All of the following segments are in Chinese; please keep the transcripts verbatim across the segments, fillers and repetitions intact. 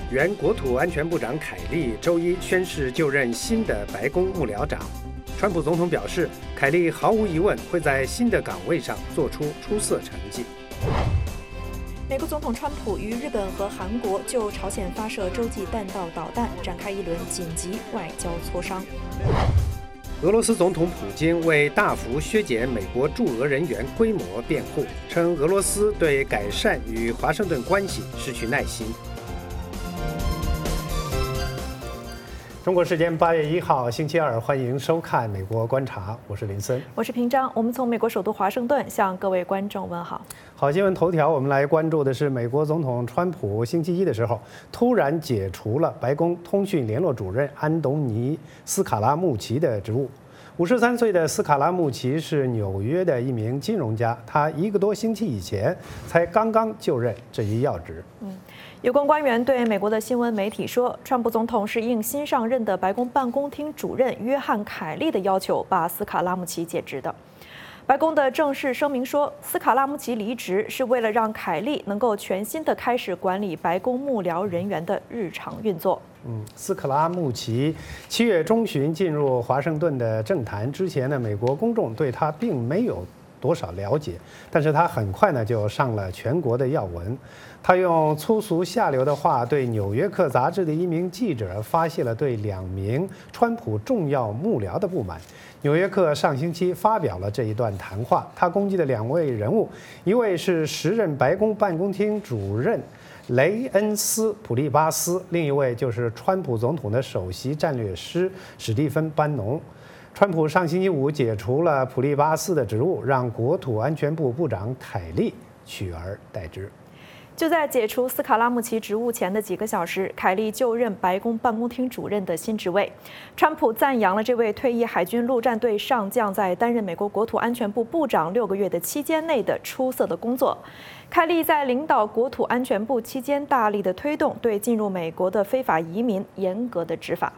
原国土安全部长凯利周一宣誓就任新的白宫幕僚长。川普总统表示，凯利毫无疑问会在新的岗位上做出出色成绩。 美国总统川普与日本和韩国就朝鲜发射洲际弹道导弹展开一轮紧急外交磋商。 俄罗斯总统普京为大幅削减美国驻俄人员规模辩护，称俄罗斯对改善与华盛顿关系失去耐心。中国时间八月一号星期二，欢迎收看《美国观察》，我是林森， 我是平章。我们从美国首都华盛顿向各位观众问好。 好新闻头条，我们来关注的是美国总统川普星期一的时候突然解除了白宫通讯联络主任安东尼·斯卡拉穆奇的职务。五十三岁的斯卡拉穆奇是纽约的一名金融家，他一个多星期以前才刚刚就任这一要职。 嗯。有关官员对美国的新闻媒体说，川普总统是应新上任的白宫办公厅主任约翰·凯利的要求，把斯卡拉穆奇解职的。白宫的正式声明说，斯卡拉穆奇离职是为了让凯利能够全心地开始管理白宫幕僚人员的日常运作。 嗯，斯卡拉穆奇七月中旬进入华盛顿的政坛之前呢，美国公众对他并没有多少了解，但是他很快呢就上了全国的要闻。他用粗俗下流的话对《纽约客》杂志的一名记者发泄了对两名川普重要幕僚的不满。《纽约客》上星期发表了这一段谈话，他攻击的两位人物，一位是时任白宫办公厅主任雷恩斯·普利巴斯，另一位就是川普总统的首席战略师史蒂芬·班农。川普上星期五解除了普利巴斯的职务，让国土安全部部长凯利取而代之。 就在解除斯卡拉穆奇职务前的几个小时，凯利就任白宫办公厅主任的新职位。川普赞扬了这位退役海军陆战队上将在担任美国国土安全部部长六个月的期间内的出色的工作。凯利在领导国土安全部期间，大力的推动对进入美国的非法移民严格的执法。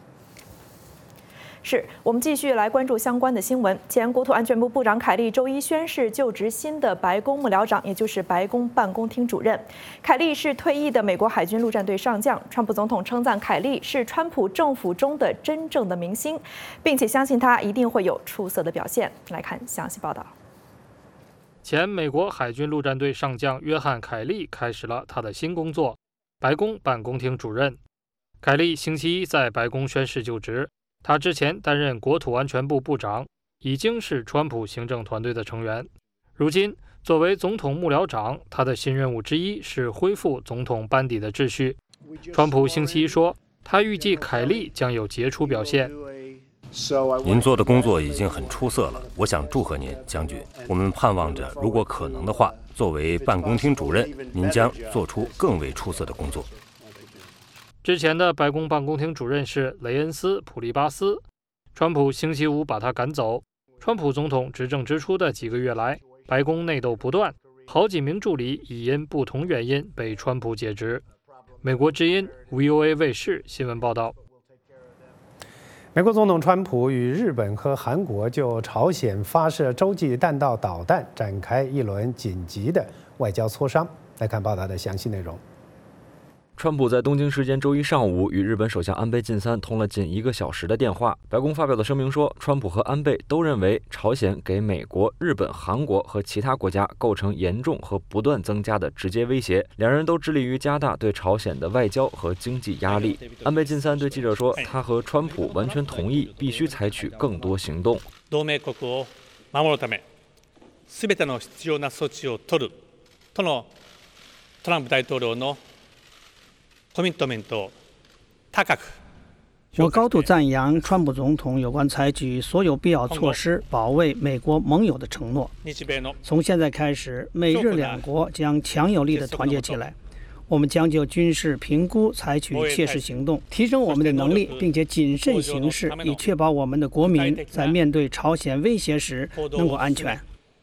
是我们继续来关注相关的新闻。前国土安全部部长凯利周一宣誓就职新的白宫幕僚长，也就是白宫办公厅主任。凯利是退役的美国海军陆战队上将。川普总统称赞凯利是川普政府中的真正的明星，并且相信他一定会有出色的表现。来看详细报道。 前美国海军陆战队上将约翰·凯利开始了他的新工作——白宫办公厅主任。凯利星期一在白宫宣誓就职。他之前担任国土安全部部长，已经是川普行政团队的成员。如今，作为总统幕僚长，他的新任务之一是恢复总统班底的秩序。川普星期一说，他预计凯利将有杰出表现。 您做的工作已经很出色了，我想祝贺您，将军。我们盼望着，如果可能的话，作为办公厅主任，您将做出更为出色的工作。 之前的白宫办公厅主任是雷恩斯·普利巴斯，川普星期五把他赶走。川普总统执政之初的几个月来，白宫内斗不断，好几名助理已因不同原因被川普解职。美国之音 V O A 卫视新闻报道。 美国总统川普与日本和韩国就朝鲜发射洲际弹道导弹展开一轮紧急的外交磋商。来看报道的详细内容。 川普在东京时间周一上午与日本首相安倍晋三通了近一个小时的电话。白宫发表的声明说，川普和安倍都认为朝鲜给美国、日本、韩国和其他国家构成严重和不断增加的直接威胁，两人都致力于加大对朝鲜的外交和经济压力。安倍晋三对记者说，他和川普完全同意必须采取更多行动。 同盟国を守るため、すべての必要な措置を取るとのトランプ大統領の我高度赞扬川普总统有关采取所有必要措施保卫美国盟友的承诺。从现在开始，美日两国将强有力地团结起来。我们将就军事评估采取切实行动，提升我们的能力，并且谨慎行事，以确保我们的国民在面对朝鲜威胁时能够安全。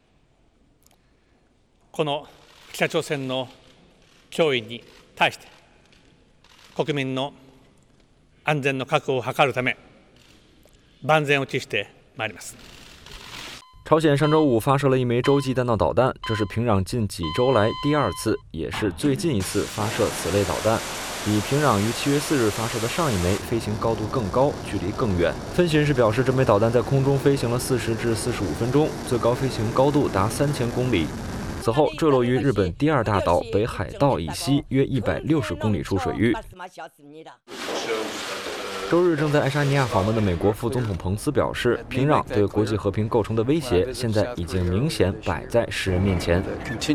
この北朝鮮の脅威に対して国民の安全の確保を図るため万全を期してまいります。 朝鲜上周五发射了一枚洲际弹道导弹，这是平壤近几周来第二次，也是最近一次发射此类导弹。比平壤于七月四日发射的上一枚飞行高度更高，距离更远。分析人士表示，这枚导弹在空中飞行了四十至四十五分钟，最高飞行高度达三千公里。此后坠落于日本第二大岛北海道以西约一百六十公里处水域。周日正在爱沙尼亚访问的美国副总统彭斯表示，平壤对国际和平构成的威胁现在已经明显摆在世人面前。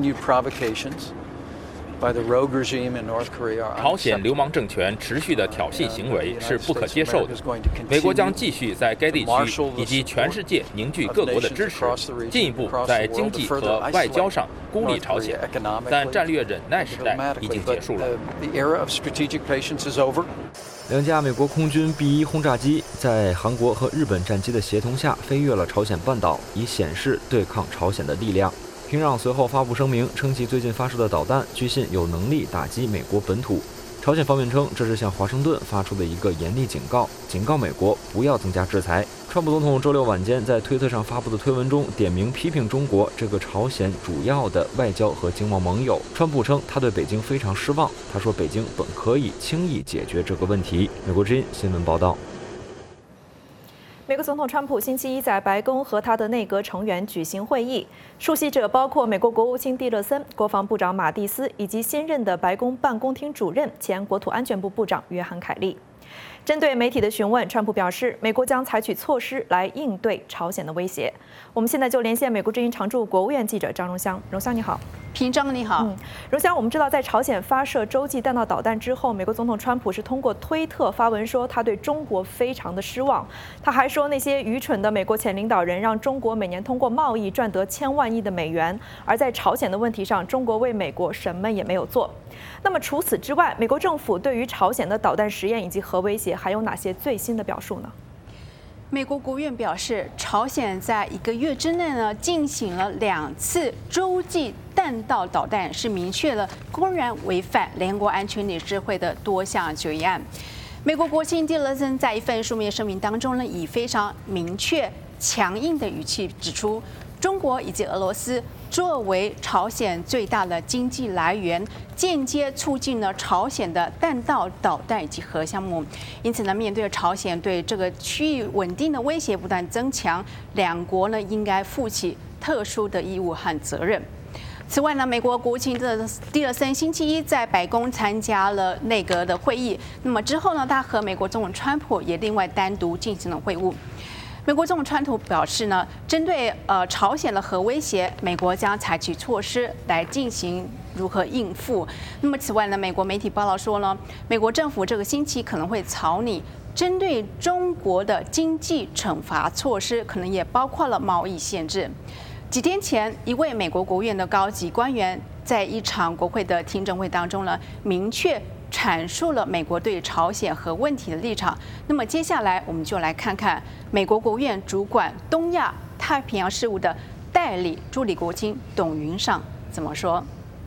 朝鲜流氓政权持续的挑衅行为是不可接受的。美国将继续在该地区以及全世界凝聚各国的支持，进一步在经济和外交上孤立朝鲜。但战略忍耐时代已经结束了。 两架美国空军 B 一轰炸机在韩国和日本战机的协同下飞越了朝鲜半岛，以显示对抗朝鲜的力量。平壤随后发布声明，称其最近发射的导弹据信有能力打击美国本土。朝鲜方面称，这是向华盛顿发出的一个严厉警告，警告美国不要增加制裁。川普总统周六晚间在推特上发布的推文中，点名批评中国这个朝鲜主要的外交和经贸盟友。川普称他对北京非常失望，他说北京本可以轻易解决这个问题。美国之音新闻报道。 美国总统川普星期一在白宫和他的内阁成员举行会议，出席者包括美国国务卿蒂勒森、国防部长马蒂斯以及新任的白宫办公厅主任、前国土安全部部长约翰凯利。针对媒体的询问，川普表示，美国将采取措施来应对朝鲜的威胁。我们现在就连线美国之音常驻国务院记者张荣香。荣香你好。 平章你好。 嗯，荣香，我们知道在朝鲜发射洲际弹道导弹之后，美国总统川普是通过推特发文说他对中国非常的失望。他还说那些愚蠢的美国前领导人让中国每年通过贸易赚得千万亿的美元，而在朝鲜的问题上，中国为美国什么也没有做。那么除此之外，美国政府对于朝鲜的导弹实验以及核威胁还有哪些最新的表述呢？ 美国国务院表示，朝鲜在一个月之内呢进行了两次洲际弹道导弹，是明确了公然违反联合国安全理事会的多项决议案。美国国务卿蒂勒森在一份书面声明当中呢，以非常明确、强硬的语气指出，中国以及俄罗斯作为朝鲜最大的经济来源，间接促进了朝鲜的弹道导弹以及核项目。因此呢，面对朝鲜对这个区域稳定的威胁不断增强，两国呢应该负起特殊的义务和责任。此外呢，美国国务卿的蒂勒森星期一在白宫参加了内阁的会议，那么之后呢，他和美国总统川普也另外单独进行了会晤。美国总统川普表示呢，针对呃朝鲜的核威胁，美国将采取措施来进行如何应付。那么此外呢，美国媒体报道说呢，美国政府这个星期可能会草拟针对中国的经济惩罚措施，可能也包括了贸易限制。几天前，一位美国国务院的高级官员在一场国会的听证会当中呢，明确阐述了美国对朝鲜核问题的立场。那么接下来我们就来看看美国国务院主管东亚太平洋事务的代理助理国务卿董云尚怎么说。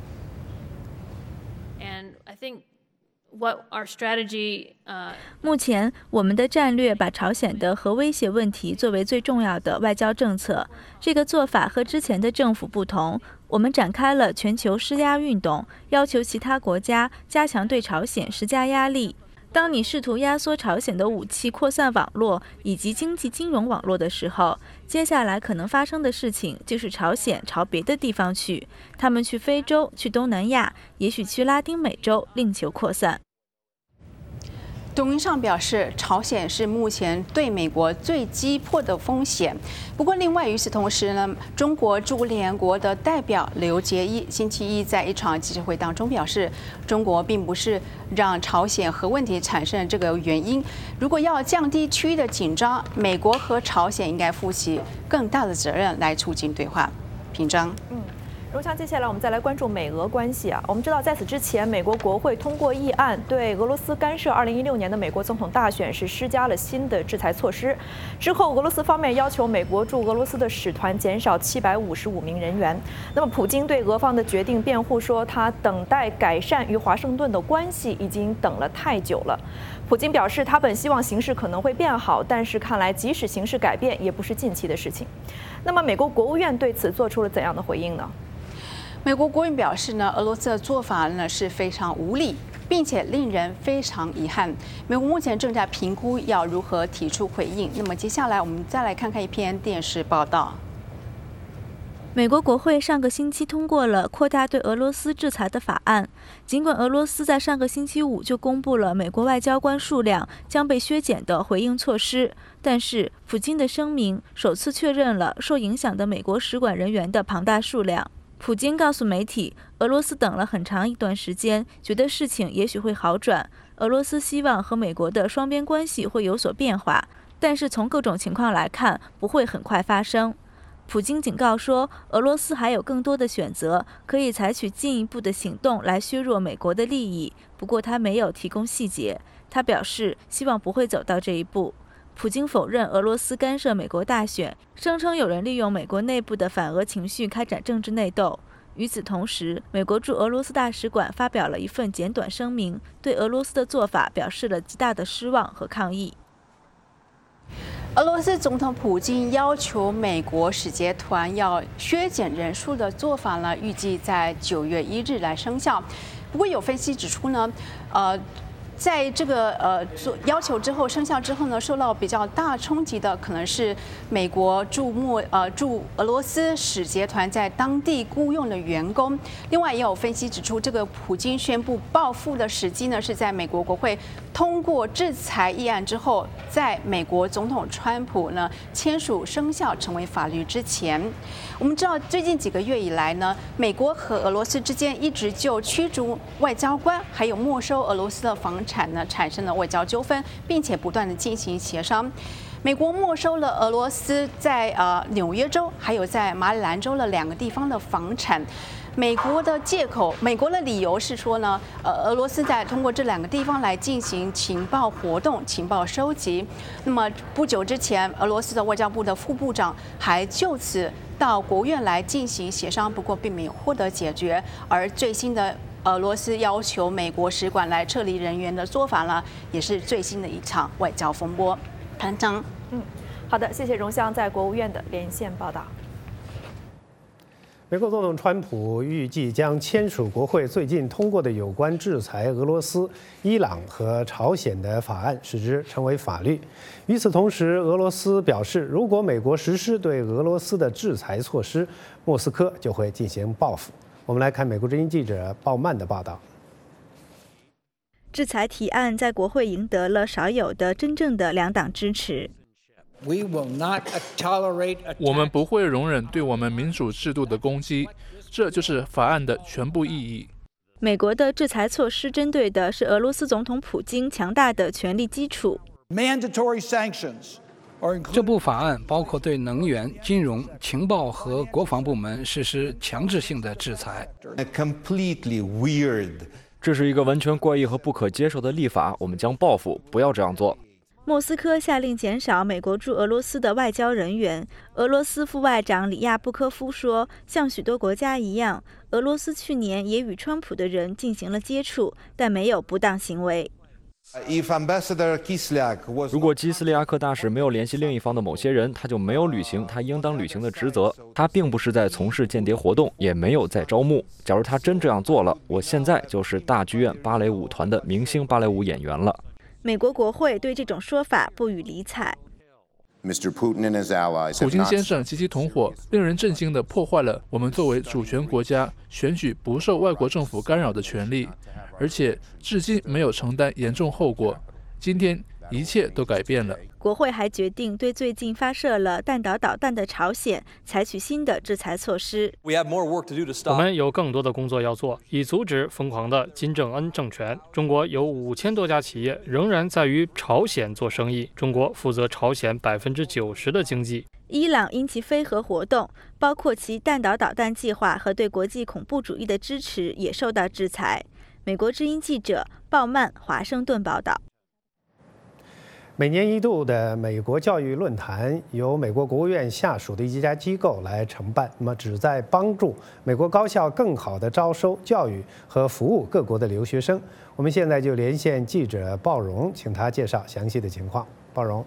And I think what our strategy, uh, 目前我们的战略把朝鲜的核威胁问题作为最重要的外交政策。这个做法和之前的政府不同。我们展开了全球施压运动，要求其他国家加强对朝鲜施加压力。当你试图压缩朝鲜的武器扩散网络以及经济金融网络的时候，接下来可能发生的事情就是朝鲜朝别的地方去，他们去非洲、去东南亚，也许去拉丁美洲，另求扩散。 董云尚表示，朝鲜是目前对美国最急迫的风险。不过，另外与此同时呢，中国驻联合国的代表刘捷一星期一在一场记者会当中表示，中国并不是让朝鲜核问题产生的这个原因。如果要降低区域的紧张，美国和朝鲜应该负起更大的责任来促进对话。平章， 嗯。 荣翔，接下来我们再来关注美俄关系啊。我们知道，在此之前，美国国会通过议案，对俄罗斯干涉二零一六年的美国总统大选是施加了新的制裁措施。之后，俄罗斯方面要求美国驻俄罗斯的使团减少七百五十五名人员。那么，普京对俄方的决定辩护说，他等待改善与华盛顿的关系已经等了太久了。普京表示，他本希望形势可能会变好，但是看来即使形势改变，也不是近期的事情。那么，美国国务院对此做出了怎样的回应呢？ 美国国务院表示呢，俄罗斯的做法呢是非常无理，并且令人非常遗憾。美国目前正在评估要如何提出回应。那么接下来我们再来看看一篇电视报道。 美国国会上个星期通过了扩大对俄罗斯制裁的法案。尽管俄罗斯在上个星期五就公布了美国外交官数量将被削减的回应措施，但是普京的声明首次确认了受影响的美国使馆人员的庞大数量。普京告诉媒体，俄罗斯等了很长一段时间，觉得事情也许会好转。俄罗斯希望和美国的双边关系会有所变化，但是从各种情况来看，不会很快发生。普京警告说，俄罗斯还有更多的选择，可以采取进一步的行动来削弱美国的利益。不过他没有提供细节。他表示希望不会走到这一步。普京否认俄罗斯干涉美国大选，声称有人利用美国内部的反俄情绪开展政治内斗。与此同时，美国驻俄罗斯大使馆发表了一份简短声明，对俄罗斯的做法表示了极大的失望和抗议。 俄罗斯总统普京要求美国使节团要削减人数的做法呢，预计在九月一日来生效。不过有分析指出呢，呃。在这个呃做要求之后生效之后呢，受到比较大冲击的可能是美国驻莫呃驻俄罗斯使节团在当地雇佣的员工。另外也有分析指出，这个普京宣布报复的时机呢，是在美国国会通过制裁议案之后，在美国总统川普呢签署生效成为法律之前。我们知道最近几个月以来呢，美国和俄罗斯之间一直就驱逐外交官还有没收俄罗斯的房产呢产生了外交纠纷，并且不断的进行协商。美国没收了俄罗斯在呃纽约州还有在马里兰州的两个地方的房产。美国的借口，美国的理由是说呢，呃，俄罗斯在通过这两个地方来进行情报活动、情报收集。那么不久之前，俄罗斯的外交部的副部长还就此到国务院来进行协商，不过并没有获得解决。而最新的俄罗斯要求美国使馆来撤离人员的做法呢，也是最新的一场外交风波。潘章， 嗯，好的，谢谢荣湘在国务院的连线报道。 美国总统川普预计将签署国会最近通过的有关制裁俄罗斯、伊朗和朝鲜的法案，使之成为法律。与此同时，俄罗斯表示，如果美国实施对俄罗斯的制裁措施，莫斯科就会进行报复。我们来看美国之音记者鲍曼的报道。 制裁提案在国会赢得了少有的真正的两党支持。 我们不会容忍对我们民主制度的攻击，这就是法案的全部意义。 美国的制裁措施针对的是俄罗斯总统普京强大的权力基础。 这部法案包括对能源、金融、情报和国防部门实施强制性的制裁。 这是一个完全怪异和不可接受的立法，我们将报复，不要这样做。 莫斯科下令减少美国驻俄罗斯的外交人员。俄罗斯副外长里亚布科夫说，像许多国家一样，俄罗斯去年也与川普的人进行了接触，但没有不当行为。 如果基斯利亚克大使没有联系另一方的某些人，他就没有履行他应当履行的职责。他并不是在从事间谍活动，也没有在招募。假如他真这样做了，我现在就是大剧院芭蕾舞团的明星芭蕾舞演员了。 美国国会对这种说法不予理睬。 普京先生及其同伙令人震惊地破坏了我们作为主权国家选举不受外国政府干扰的权利，而且至今没有承担严重后果。今天一切都改变了。 国会还决定对最近发射了弹道导弹的朝鲜采取新的制裁措施。 我们有更多的工作要做，以阻止疯狂的金正恩政权。中国有五千多家企业仍然在与朝鲜做生意，中国负责朝鲜百分之九十的经济。 伊朗因其非核活动，包括其弹道导弹计划和对国际恐怖主义的支持，也受到制裁。美国之音记者鲍曼华盛顿报道。 每年一度的美国教育论坛由美国国务院下属的一家机构来承办，那么旨在帮助美国高校更好地招收、教育和服务各国的留学生。我们现在就连线记者鲍荣，请他介绍详细的情况。鲍荣。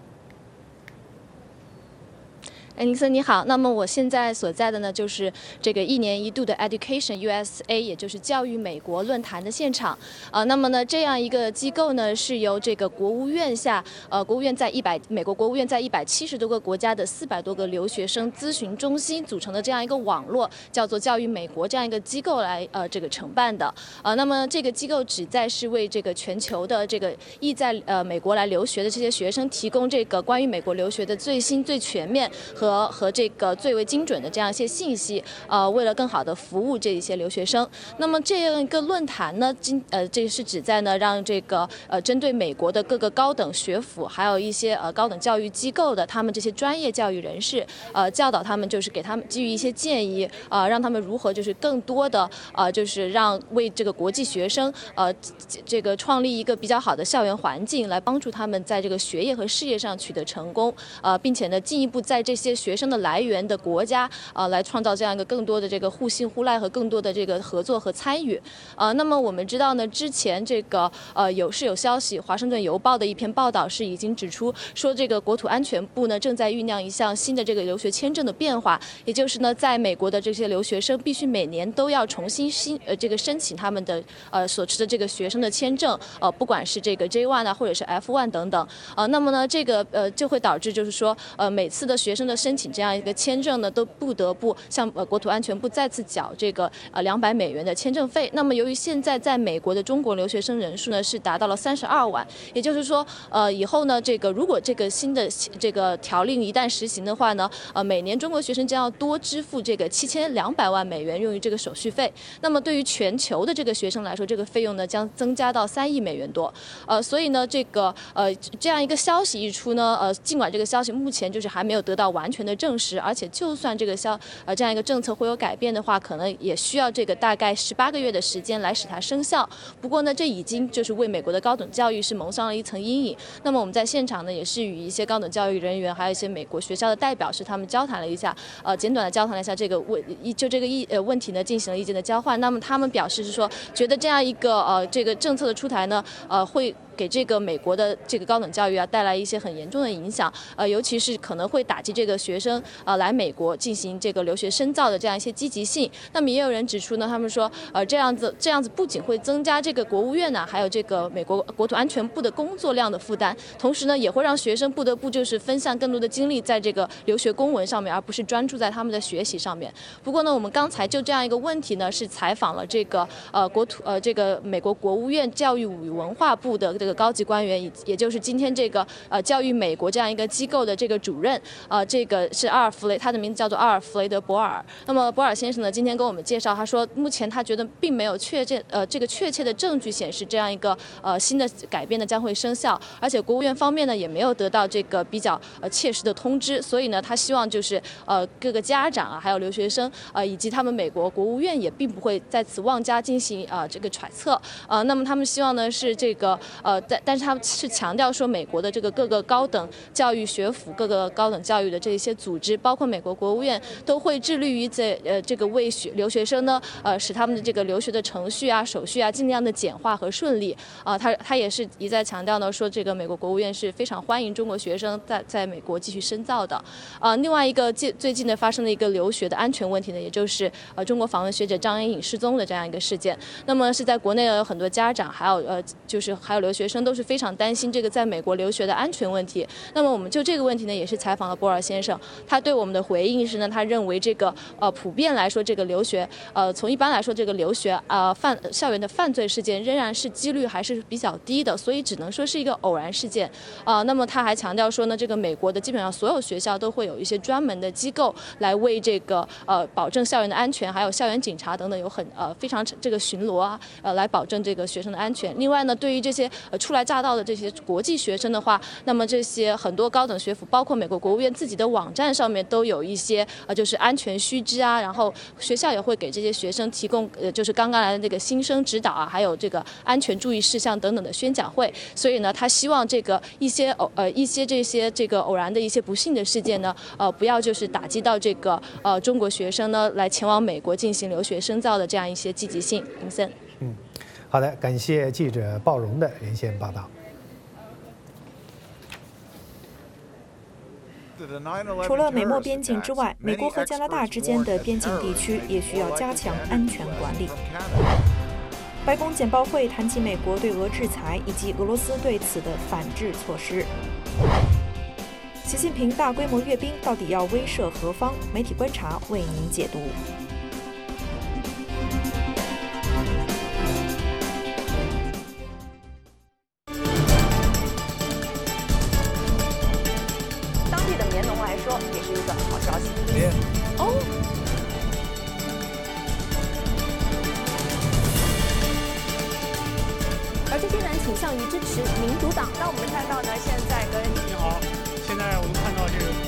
哎，林森你好。那么我现在所在的呢，就是这个一年一度的 Education U S A， 也就是教育美国论坛的现场。呃，那么呢，这样一个机构呢，是由这个国务院下，呃，国务院在一百美国国务院在一百七十多个国家的四百多个留学生咨询中心组成的这样一个网络，叫做教育美国这样一个机构来呃这个承办的。呃，那么这个机构旨在是为这个全球的这个意在呃美国来留学的这些学生提供这个关于美国留学的最新、最全面和和和这个最为精准的这样一些信息，呃，为了更好的服务这一些留学生。那么这样一个论坛呢，今呃这是旨在呢让这个呃针对美国的各个高等学府，还有一些呃高等教育机构的他们这些专业教育人士，呃教导他们，就是给他们给予一些建议，呃让他们如何就是更多的呃就是让为这个国际学生呃这个创立一个比较好的校园环境，来帮助他们在这个学业和事业上取得成功，呃并且呢进一步在这些学生的来源的国家，呃，来创造这样一个更多的这个互信互赖和更多的这个合作和参与。呃，那么我们知道呢，之前这个呃有是有消息，《华盛顿邮报》的一篇报道是已经指出说，这个国土安全部呢正在酝酿一项新的这个留学签证的变化，也就是呢，在美国的这些留学生必须每年都要重新新呃这个申请他们的呃所持的这个学生的签证，呃，不管是这个 J 一 啊，或者是 F 一 等等。呃，那么呢，这个呃就会导致就是说，呃，每次的学生的申请这样一个签证呢，都不得不向呃国土安全部再次缴这个呃两百美元的签证费。那么由于现在在美国的中国留学生人数呢是达到了三十二万，也就是说，呃以后呢这个如果这个新的这个条令一旦实行的话呢，呃每年中国学生将要多支付这个七千两百万美元用于这个手续费。那么对于全球的这个学生来说，这个费用呢将增加到三亿美元多。呃所以呢这个呃这样一个消息一出呢，呃尽管这个消息目前就是还没有得到完全的证实，而且就算这个消呃这样一个政策会有改变的话，可能也需要这个大概十八个月的时间来使它生效。不过呢，这已经就是为美国的高等教育是蒙上了一层阴影。那么我们在现场呢，也是与一些高等教育人员，还有一些美国学校的代表，是他们交谈了一下，呃，简短的交谈了一下这个问一就这个意呃问题呢进行了意见的交换。那么他们表示是说，觉得这样一个呃这个政策的出台呢，呃会给这个美国的这个高等教育啊带来一些很严重的影响，呃，尤其是可能会打击这个学生呃来美国进行这个留学深造的这样一些积极性。那么也有人指出呢，他们说，呃，这样子这样子不仅会增加这个国务院呢、啊，还有这个美国国土安全部的工作量的负担，同时呢，也会让学生不得不就是分散更多的精力在这个留学公文上面，而不是专注在他们的学习上面。不过呢，我们刚才就这样一个问题呢，是采访了这个呃国土呃这个美国国务院教育与文化部的这个高级官员，也也就是今天这个呃教育美国这样一个机构的这个主任，呃，这个是阿尔弗雷，他的名字叫做阿尔弗雷德·博尔。那么博尔先生呢，今天跟我们介绍，他说目前他觉得并没有确切呃这个确切的证据显示这样一个呃新的改变呢将会生效，而且国务院方面呢也没有得到这个比较呃切实的通知，所以呢他希望就是呃各个家长啊，还有留学生呃以及他们美国国务院也并不会在此妄加进行啊、呃、这个揣测，呃那么他们希望呢是这个呃但但是他们是强调说美国的这个各个高等教育学府、各个高等教育的这一些组织，包括美国国务院都会致力于在呃这个为学留学生呢呃使他们的这个留学的程序啊、手续啊尽量的简化和顺利啊、呃。他他也是一再强调呢说这个美国国务院是非常欢迎中国学生在在美国继续深造的。啊、呃，另外一个最最近呢发生的一个留学的安全问题呢，也就是呃中国访问学者张莹颖失踪的这样一个事件。那么是在国内有很多家长，还有呃就是还有留学生都是非常担心这个在美国留学的安全问题。那么我们就这个问题呢，也是采访了博尔先生。 生，他对我们的回应是呢，他认为这个呃普遍来说，这个留学呃从一般来说，这个留学呃犯校园的犯罪事件仍然是几率还是比较低的，所以只能说是一个偶然事件啊、呃。那么他还强调说呢，这个美国的基本上所有学校都会有一些专门的机构来为这个呃保证校园的安全，还有校园警察等等有很呃非常这个巡逻啊，呃来保证这个学生的安全。另外呢，对于这些呃初来乍到的这些国际学生的话，那么这些很多高等学府，包括美国国务院自己的网站上面都有一些呃就是安全须知啊，然后学校也会给这些学生提供呃就是刚刚来的这个新生指导啊，还有这个安全注意事项等等的宣讲会。所以呢，他希望这个一些偶呃一些这些这个偶然的一些不幸的事件呢，呃不要就是打击到这个呃中国学生呢来前往美国进行留学深造的这样一些积极性。林森， 嗯，好的，感谢记者鲍荣的连线报道。 除了美墨边境之外，美国和加拿大之间的边境地区也需要加强安全管理。白宫简报会谈及美国对俄制裁以及俄罗斯对此的反制措施。习近平大规模阅兵到底要威慑何方？媒体观察为您解读。当地的棉农来说，也是一个好消息。哦。而这些人倾向于支持民主党。那我们看到呢，现在跟你好，现在我们看到这个。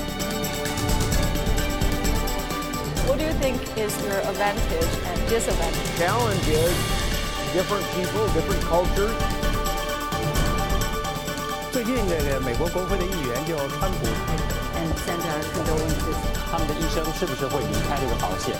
What do you think is your advantage and disadvantage? Challenge is different people, different cultures. 最近这个美国国会的议员就川普 and send our condolences. 他们的医生是不是会离开这个保险？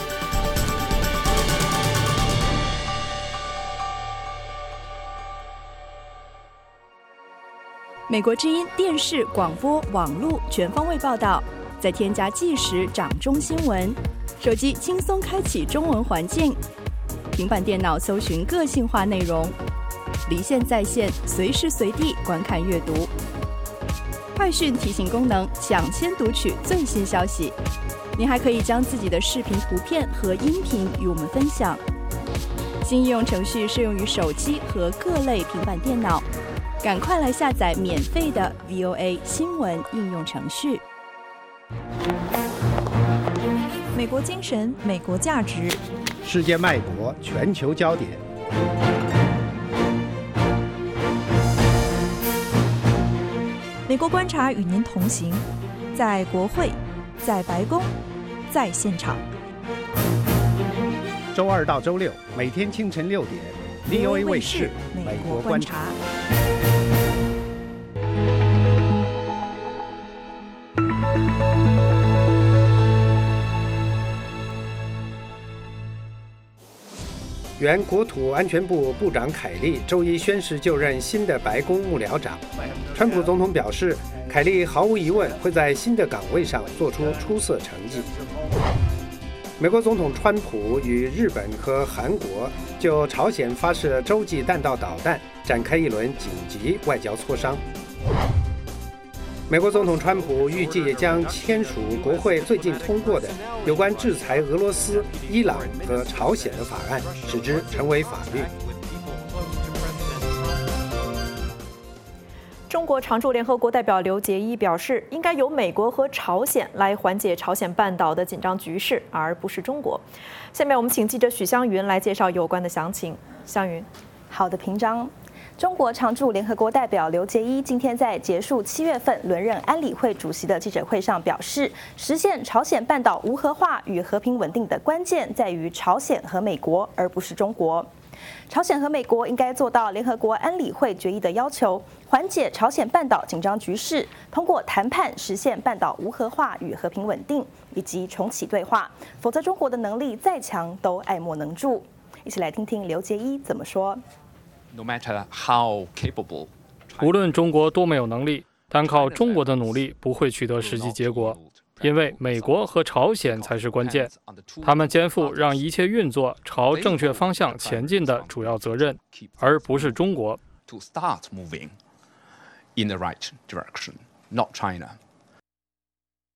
美国之音电视、广播、网络全方位报道，再添加即时掌中新闻，手机轻松开启中文环境，平板电脑搜寻个性化内容，离线在线，随时随地观看阅读。快讯提醒功能，抢先读取最新消息。您还可以将自己的视频、图片和音频与我们分享。新应用程序适用于手机和各类平板电脑。赶快来下载免费的 V O A 新闻应用程序。美国精神，美国价值， 世界脉搏，全球焦点。 美国观察与您同行，在国会，在白宫，在现场。 周二到周六，每天清晨六点 ，V O A 卫视《美国观察》。原国土安全部部长凯利周一宣誓就任新的白宫幕僚长。川普总统表示，凯利毫无疑问会在新的岗位上做出出色成绩。美国总统川普与日本和韩国就朝鲜发射洲际弹道导弹展开一轮紧急外交磋商。美国总统川普预计将签署国会最近通过的有关制裁俄罗斯、伊朗和朝鲜的法案，使之成为法律。 中国常驻联合国代表刘结一表示，应该由美国和朝鲜来缓解朝鲜半岛的紧张局势，而不是中国。下面我们请记者许湘云来介绍有关的详情。湘云， 好的，平章。中国常驻联合国代表刘结一今天在结束七月份轮任安理会主席的记者会上表示，实现朝鲜半岛无核化与和平稳定的关键在于朝鲜和美国，而不是中国。朝鲜和美国应该做到联合国安理会决议的要求，缓解朝鲜半岛紧张局势，通过谈判实现半岛无核化与和平稳定，以及重启对话，否则中国的能力再强都爱莫能助。一起来听听刘结一怎么说。 No matter how capable， 无论中国多么有能力，单靠中国的努力不会取得实际结果，因为美国和朝鲜才是关键，他们肩负让一切运作朝正确方向前进的主要责任，而不是中国。 To start moving in the right direction, not China.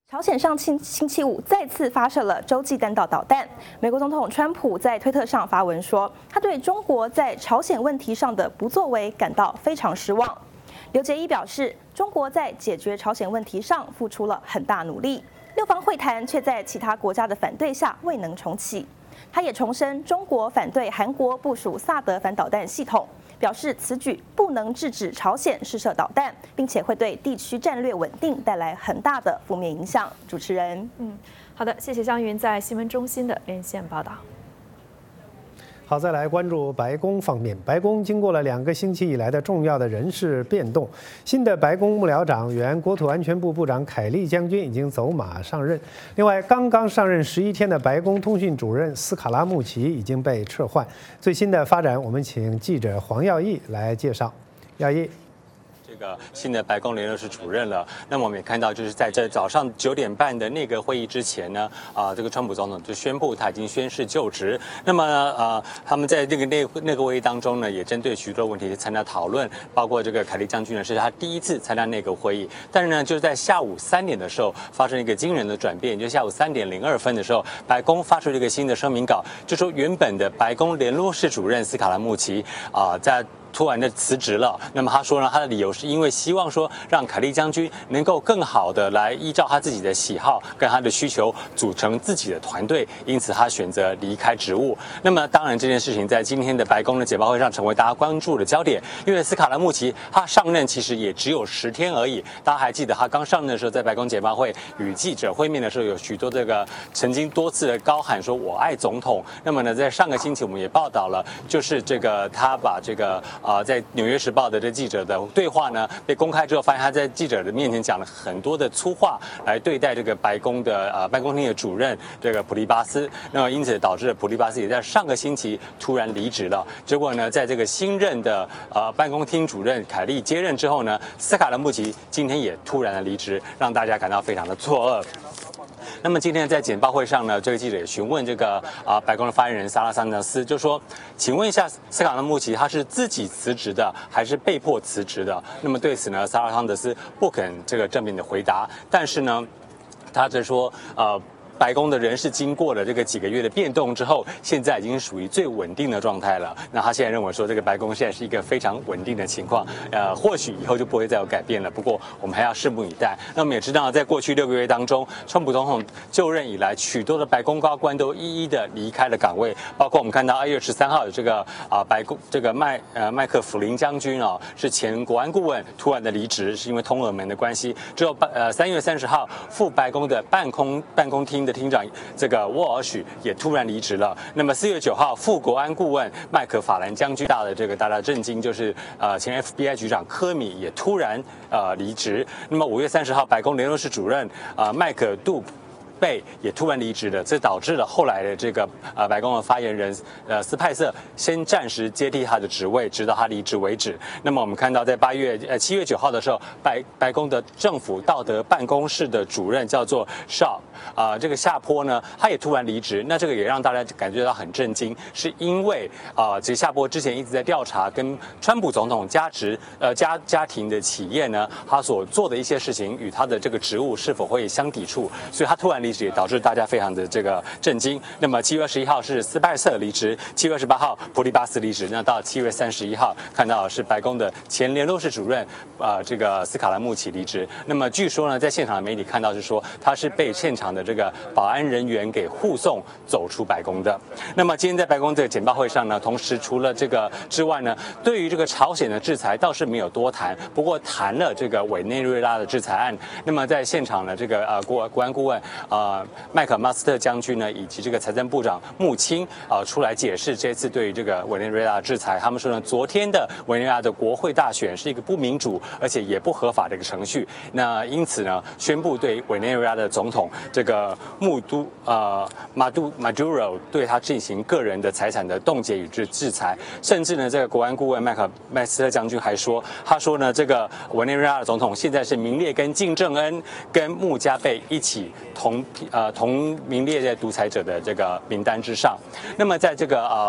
朝鲜上星星期五再次发射了洲际弹道导弹。美国总统川普在推特上发文说，他对中国在朝鲜问题上的不作为感到非常失望。刘捷一表示，中国在解决朝鲜问题上付出了很大努力，六方会谈却在其他国家的反对下未能重启。他也重申，中国反对韩国部署萨德反导弹系统。表示此举不能制止朝鲜试射导弹，并且会对地区战略稳定带来很大的负面影响。主持人， 嗯，好的，谢谢湘云在新闻中心的连线报道。 好，再来关注白宫方面。白宫经过了两个星期以来的重要的人事变动，新的白宫幕僚长、原国土安全部部长凯利将军已经走马上任。另外，刚刚上任十一天的白宫通讯主任斯卡拉穆奇已经被撤换。最新的发展，我们请记者黄耀义来介绍。耀义。 这个新的白宫联络室主任了。那么我们也看到，就是在这早上九点半的内阁会议之前呢，啊，这个川普总统就宣布他已经宣誓就职。那么呃，他们在这个内内阁会议当中呢，也针对许多问题参加讨论，包括这个凯利将军呢是他第一次参加内阁会议。但是呢，就是在下午三点的时候发生一个惊人的转变，就下午三点零二分的时候，白宫发出了一个新的声明稿，就说原本的白宫联络室主任斯卡拉穆奇啊，在突然的辞职了。那么他说呢，他的理由是因为希望说让凯利将军能够更好的来依照他自己的喜好跟他的需求组成自己的团队，因此他选择离开职务。那么当然这件事情在今天的白宫的简报会上成为大家关注的焦点，因为斯卡拉穆奇他上任其实也只有十天而已。大家还记得他刚上任的时候，在白宫简报会与记者会面的时候，有许多这个曾经多次的高喊说我爱总统。那么呢，在上个星期我们也报道了，就是这个他把这个啊，在《纽约时报》的这记者的对话呢被公开之后，发现他在记者的面前讲了很多的粗话来对待这个白宫的呃办公厅的主任这个普利巴斯，那么因此导致普利巴斯也在上个星期突然离职了。结果呢，在这个新任的呃办公厅主任凯利接任之后呢，斯卡拉穆奇今天也突然的离职，让大家感到非常的错愕。那么今天在简报会上呢，这个记者也询问这个啊、呃、白宫的发言人萨拉桑德斯，就说，请问一下斯卡拉穆奇他是自己辞职的还是被迫辞职的？那么对此呢，萨拉桑德斯不肯这个正面的回答，但是呢，他就说呃。白宫的人事经过了这个几个月的变动之后，现在已经属于最稳定的状态了。那他现在认为说，这个白宫现在是一个非常稳定的情况，呃，或许以后就不会再有改变了。不过我们还要拭目以待。那我们也知道，在过去六个月当中，川普总统就任以来，许多的白宫高官都一一的离开了岗位，包括我们看到二月十三号有这个啊、呃、白宫这个麦呃麦克弗林将军哦，是前国安顾问，突然的离职，是因为通俄门的关系。之后呃三月三十号，副白宫的办公办公厅的厅长这个沃尔许也突然离职了。那么四月九号，副国安顾问麦克法兰将军大的这个大大震惊，就是呃前 F B I 局长科米也突然呃离职。那么五月三十号，白宫联络室主任啊、呃、麦克杜贝也突然离职了，这导致了后来的这个呃白宫的发言人呃斯派瑟先暂时接替他的职位，直到他离职为止。那么我们看到在八月呃七月九号的时候，白白宫的政府道德办公室的主任叫做 Shaw 啊、呃，这个夏坡呢，他也突然离职。那这个也让大家感觉到很震惊，是因为啊、呃，其实夏坡之前一直在调查跟川普总统加职呃家家庭的企业呢，他所做的一些事情与他的这个职务是否会相抵触，所以他突然离职。也导致大家非常的这个震惊。那么七月二十一号是斯派瑟离职，七月二十八号普利巴斯离职，那到七月三十一号看到是白宫的前联络室主任啊、呃、这个斯卡拉穆奇离职。那么据说呢，在现场的媒体看到是说他是被现场的这个保安人员给护送走出白宫的。那么今天在白宫这个简报会上呢，同时除了这个之外呢，对于这个朝鲜的制裁倒是没有多谈，不过谈了这个委内瑞拉的制裁案。那么在现场呢，这个呃国国安顾问啊。呃麦克马斯特将军呢，以及这个财政部长穆钦啊、呃、出来解释这次对于这个委内瑞拉的制裁。他们说呢，昨天的委内瑞拉的国会大选是一个不民主而且也不合法的一个程序。那因此呢，宣布对委内瑞拉的总统这个穆都呃马杜马杜罗对他进行个人的财产的冻结与制制裁。甚至呢，这个国安顾问麦克麦斯特将军还说，他说呢，这个委内瑞拉的总统现在是名列跟金正恩跟穆加贝一起同。呃，同名列在独裁者的这个名单之上。那么，在这个呃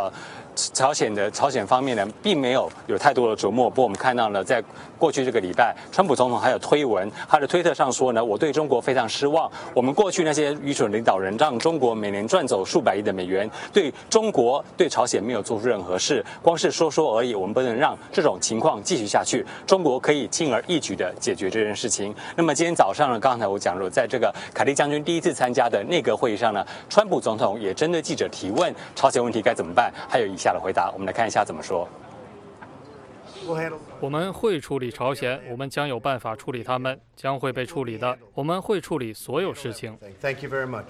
朝鲜的朝鲜方面呢，并没有有太多的琢磨。不过我们看到呢，在过去这个礼拜，川普总统还有推文，他的推特上说呢，我对中国非常失望。我们过去那些愚蠢领导人让中国每年赚走数百亿的美元，对中国对朝鲜没有做出任何事，光是说说而已。我们不能让这种情况继续下去。中国可以轻而易举地解决这件事情。那么今天早上呢，刚才我讲了，在这个凯利将军第一次参加的内阁会议上呢，川普总统也针对记者提问朝鲜问题该怎么办，还有以下的回答，我们来看一下怎么说。 我们会处理朝鲜，我们将有办法处理他们，将会被处理的。我们会处理所有事情。 Thank you very much.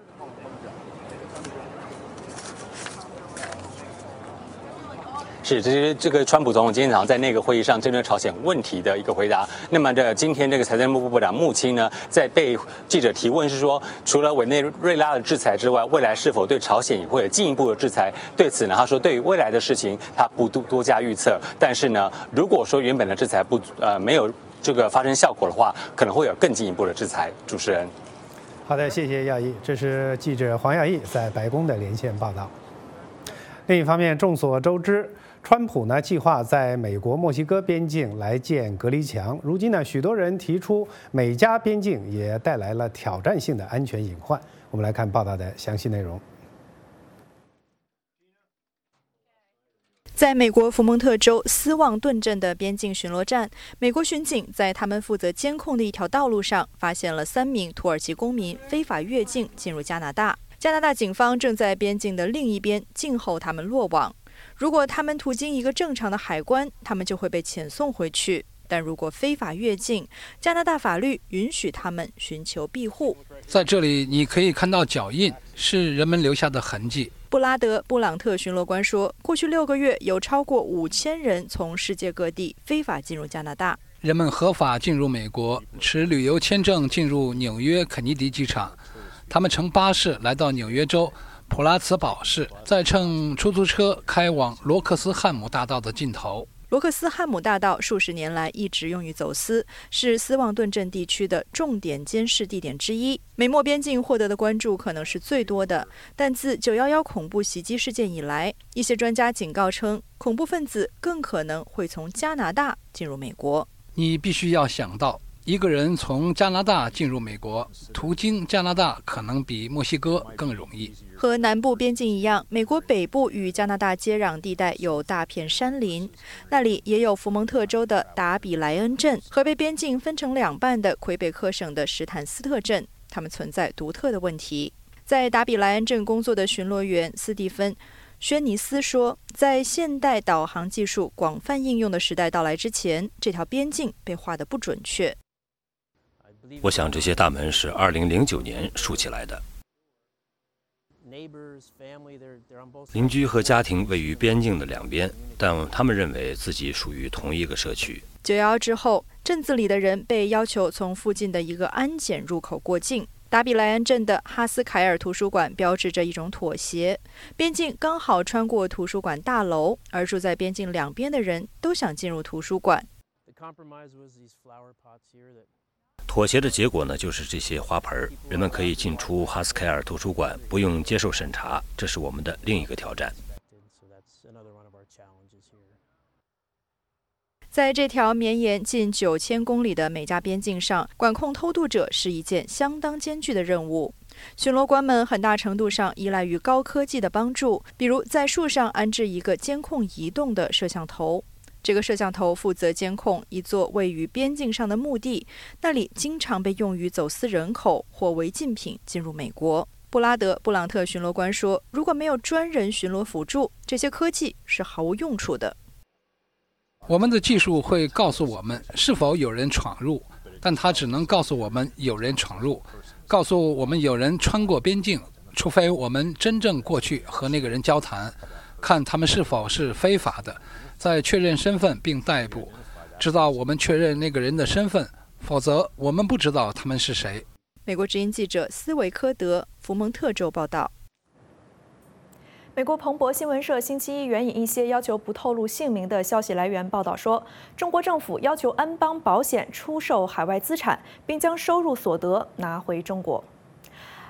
是，这是这个川普总统今天早上在那个会议上针对朝鲜问题的一个回答。那么这今天这个财政部部长穆钦呢，在被记者提问是说，除了委内瑞拉的制裁之外，未来是否对朝鲜也会有进一步的制裁？对此呢，他说对于未来的事情他不多多加预测，但是呢，如果说原本的制裁不呃没有这个发生效果的话，可能会有更进一步的制裁。主持人， 好的，谢谢耀毅，这是记者黄耀毅在白宫的连线报道。另一方面，众所周知，川普呢计划在美国墨西哥边境来建隔离墙。如今呢，许多人提出美加边境也带来了挑战性的安全隐患。我们来看报道的详细内容。 在美国福蒙特州斯旺顿镇的边境巡逻站，美国巡警在他们负责监控的一条道路上，发现了三名土耳其公民非法越境进入加拿大。加拿大警方正在边境的另一边静候他们落网。如果他们途经一个正常的海关，他们就会被遣送回去。但如果非法越境，加拿大法律允许他们寻求庇护。 在这里，你可以看到脚印，是人们留下的痕迹。 布拉德·布朗特巡逻官说，过去六个月有超过五千人从世界各地非法进入加拿大。 人们合法进入美国，持旅游签证进入纽约肯尼迪机场。他们乘巴士来到纽约州普拉茨堡市，再乘出租车开往罗克斯汉姆大道的尽头。 罗克斯汉姆大道数十年来一直用于走私，是斯旺顿镇地区的重点监视地点之一。美墨边境获得的关注可能是最多的，但自九一一恐怖袭击事件以来，一些专家警告称，恐怖分子更可能会从加拿大进入美国。 你必须要想到，一个人从加拿大进入美国，途经加拿大可能比墨西哥更容易。 和南部边境一样，美国北部与加拿大接壤地带有大片山林，那里也有福蒙特州的达比莱恩镇和被边境分成两半的魁北克省的史坦斯特镇，它们存在独特的问题。在达比莱恩镇工作的巡逻员斯蒂芬·轩尼斯说，在现代导航技术广泛应用的时代到来之前，这条边境被画得不准确。 我想这些大门是二零零九年竖起来的。邻居和家庭位于边境的两边，但他们认为自己属于同一个社区。 九一一之后，镇子里的人被要求从附近的一个安检入口过境。达比莱恩镇的哈斯凯尔图书馆标志着一种妥协，边境刚好穿过图书馆大楼，而住在边境两边的人都想进入图书馆。 妥协的结果呢，就是这些花盆，人们可以进出哈斯凯尔图书馆，不用接受审查，这是我们的另一个挑战。 在这条绵延近九千公里的美加边境上，管控偷渡者是一件相当艰巨的任务。巡逻官们很大程度上依赖于高科技的帮助，比如在树上安置一个监控移动的摄像头。这个摄像头负责监控一座位于边境上的墓地，那里经常被用于走私人口或违禁品进入美国。布拉德·布朗特巡逻官说，如果没有专人巡逻辅助，这些科技是毫无用处的。 我们的技术会告诉我们是否有人闯入，但它只能告诉我们有人闯入，告诉我们有人穿过边境，除非我们真正过去和那个人交谈，看他们是否是非法的，再确认身份并逮捕，直到我们确认那个人的身份，否则我们不知道他们是谁。 美国之音记者斯维科德，福蒙特州报道。美国彭博新闻社星期一援引一些要求不透露姓名的消息来源报道说，中国政府要求安邦保险出售海外资产，并将收入所得拿回中国。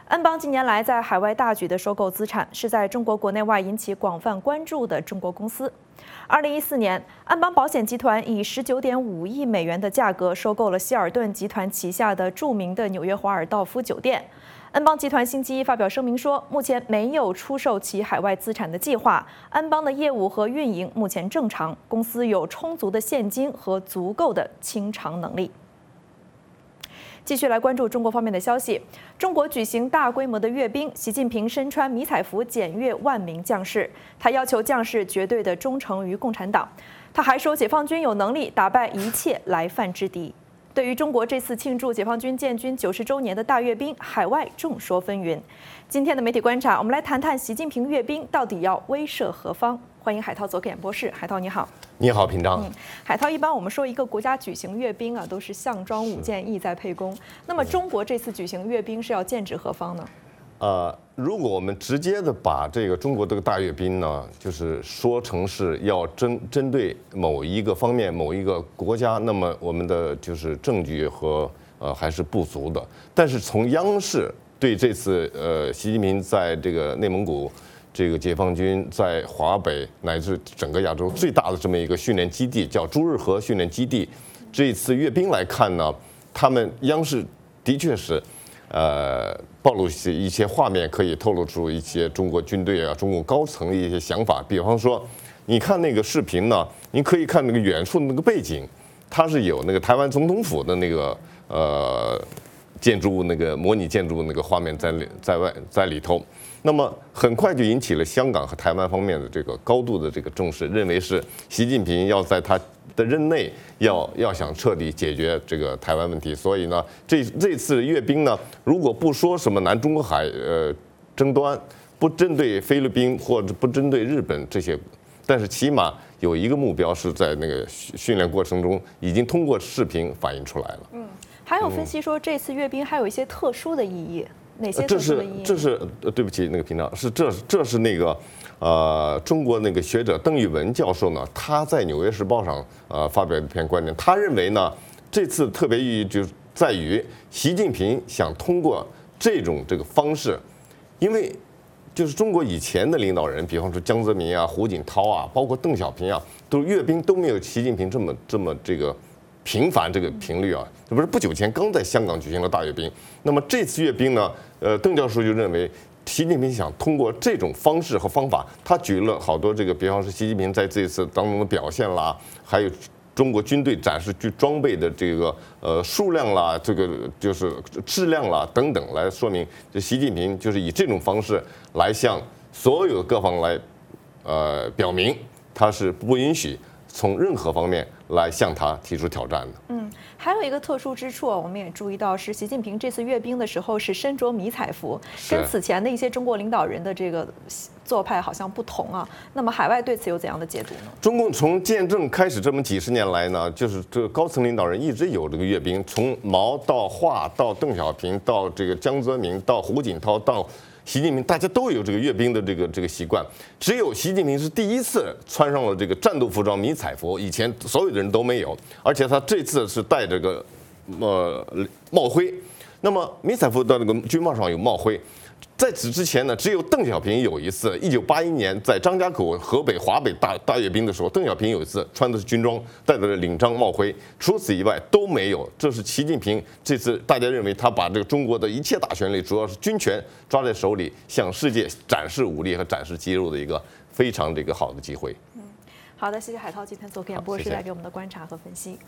安邦近年来在海外大举的收购资产，是在中国国内外引起广泛关注的中国公司。二零一四年，安邦保险集团以十九点五亿美元的价格收购了希尔顿集团旗下的著名的纽约华尔道夫酒店。安邦集团星期一发表声明说，目前没有出售其海外资产的计划。安邦的业务和运营目前正常，公司有充足的现金和足够的清偿能力。继续来关注中国方面的消息。中国举行大规模的阅兵，习近平身穿迷彩服检阅万名将士，他要求将士绝对的忠诚于共产党。他还说，解放军有能力打败一切来犯之敌。对于中国这次庆祝解放军建军九十周年的大阅兵，海外众说纷纭。今天的媒体观察，我们来谈谈习近平阅兵到底要威慑何方？欢迎海涛左克演博士，海涛你好。 你好，平章。 嗯，海涛，一般我们说一个国家举行阅兵啊，都是项庄舞剑，意在沛公。那么中国这次举行阅兵是要剑指何方呢？ 呃，如果我们直接的把这个中国这个大阅兵呢，就是说成是要针针对某一个方面、某一个国家，那么我们的就是证据和呃还是不足的。但是从央视对这次呃习近平在这个内蒙古。这个解放军在华北乃至整个亚洲最大的这么一个训练基地，叫朱日和训练基地。这一次阅兵来看呢，他们央视的确是，呃，暴露一些画面，可以透露出一些中国军队啊、中国高层的一些想法。比方说，你看那个视频呢，你可以看那个远处的那个背景，它是有那个台湾总统府的那个呃建筑物，那个模拟建筑物那个画面在里在外在里头。那么很快就引起了香港和台湾方面的这个高度的这个重视，认为是习近平要在他的任内要要想彻底解决这个台湾问题，所以呢，这这次阅兵呢，如果不说什么南中国海呃争端，不针对菲律宾或者不针对日本这些，但是起码有一个目标是在那个训练过程中已经通过视频反映出来了。嗯， 还有分析说这次阅兵还有一些特殊的意义。哪些这是这是对不起，那个平常是这这是那个呃中国那个学者邓玉文教授呢，他在《纽约时报》上呃发表一篇观点，他认为呢这次特别意义就在于习近平想通过这种这个方式，因为就是中国以前的领导人，比方说江泽民啊、胡锦涛啊，包括邓小平啊，都阅兵都没有习近平这么这么这个。频繁这个频率啊，这不是不久前刚在香港举行了大阅兵。那么这次阅兵呢，呃，邓教授就认为，习近平想通过这种方式和方法，他举了好多这个，比方说习近平在这一次当中的表现啦，还有中国军队展示具装备的这个呃数量啦，这个就是质量啦等等，来说明这习近平就是以这种方式来向所有各方来呃表明，他是不允许从任何方面来向他提出挑战的。 嗯，还有一个特殊之处，我们也注意到是习近平这次阅兵的时候是身着迷彩服，跟此前的一些中国领导人的这个做派好像不同啊。那么海外对此有怎样的解读呢？ 中共从建政开始这么几十年来呢，就是这个高层领导人一直有这个阅兵，从毛到华到邓小平到这个江泽民到胡锦涛到习近平，大家都有这个阅兵的这个这个习惯，只有习近平是第一次穿上了这个战斗服装迷彩服，以前所有的人都没有，而且他这次是戴着个呃帽徽，那么迷彩服的那个军帽上有帽徽。在此之前呢，只有邓小平有一次，一九八一年在张家口河北华北大大阅兵的时候，邓小平有一次穿的是军装，戴着领章帽徽，除此以外都没有。这是习近平这次大家认为他把这个中国的一切大权力，主要是军权抓在手里，向世界展示武力和展示肌肉的一个非常这个好的机会。 嗯，好的，谢谢海涛今天做客演播室带给我们的观察和分析。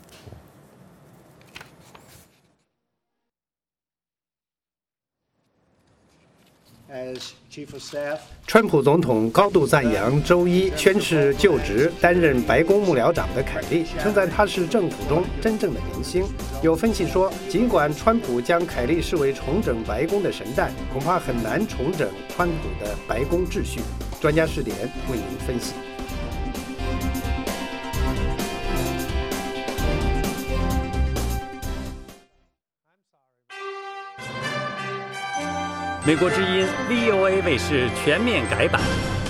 川普总统高度赞扬周一宣誓就职担任白宫幕僚长的凯利，称赞他是政府中真正的明星。有分析说，尽管川普将凯利视为重整白宫的神弹，恐怕很难重整川普的白宫秩序。专家视点为您分析。 美国之音 V O A 卫视全面改版，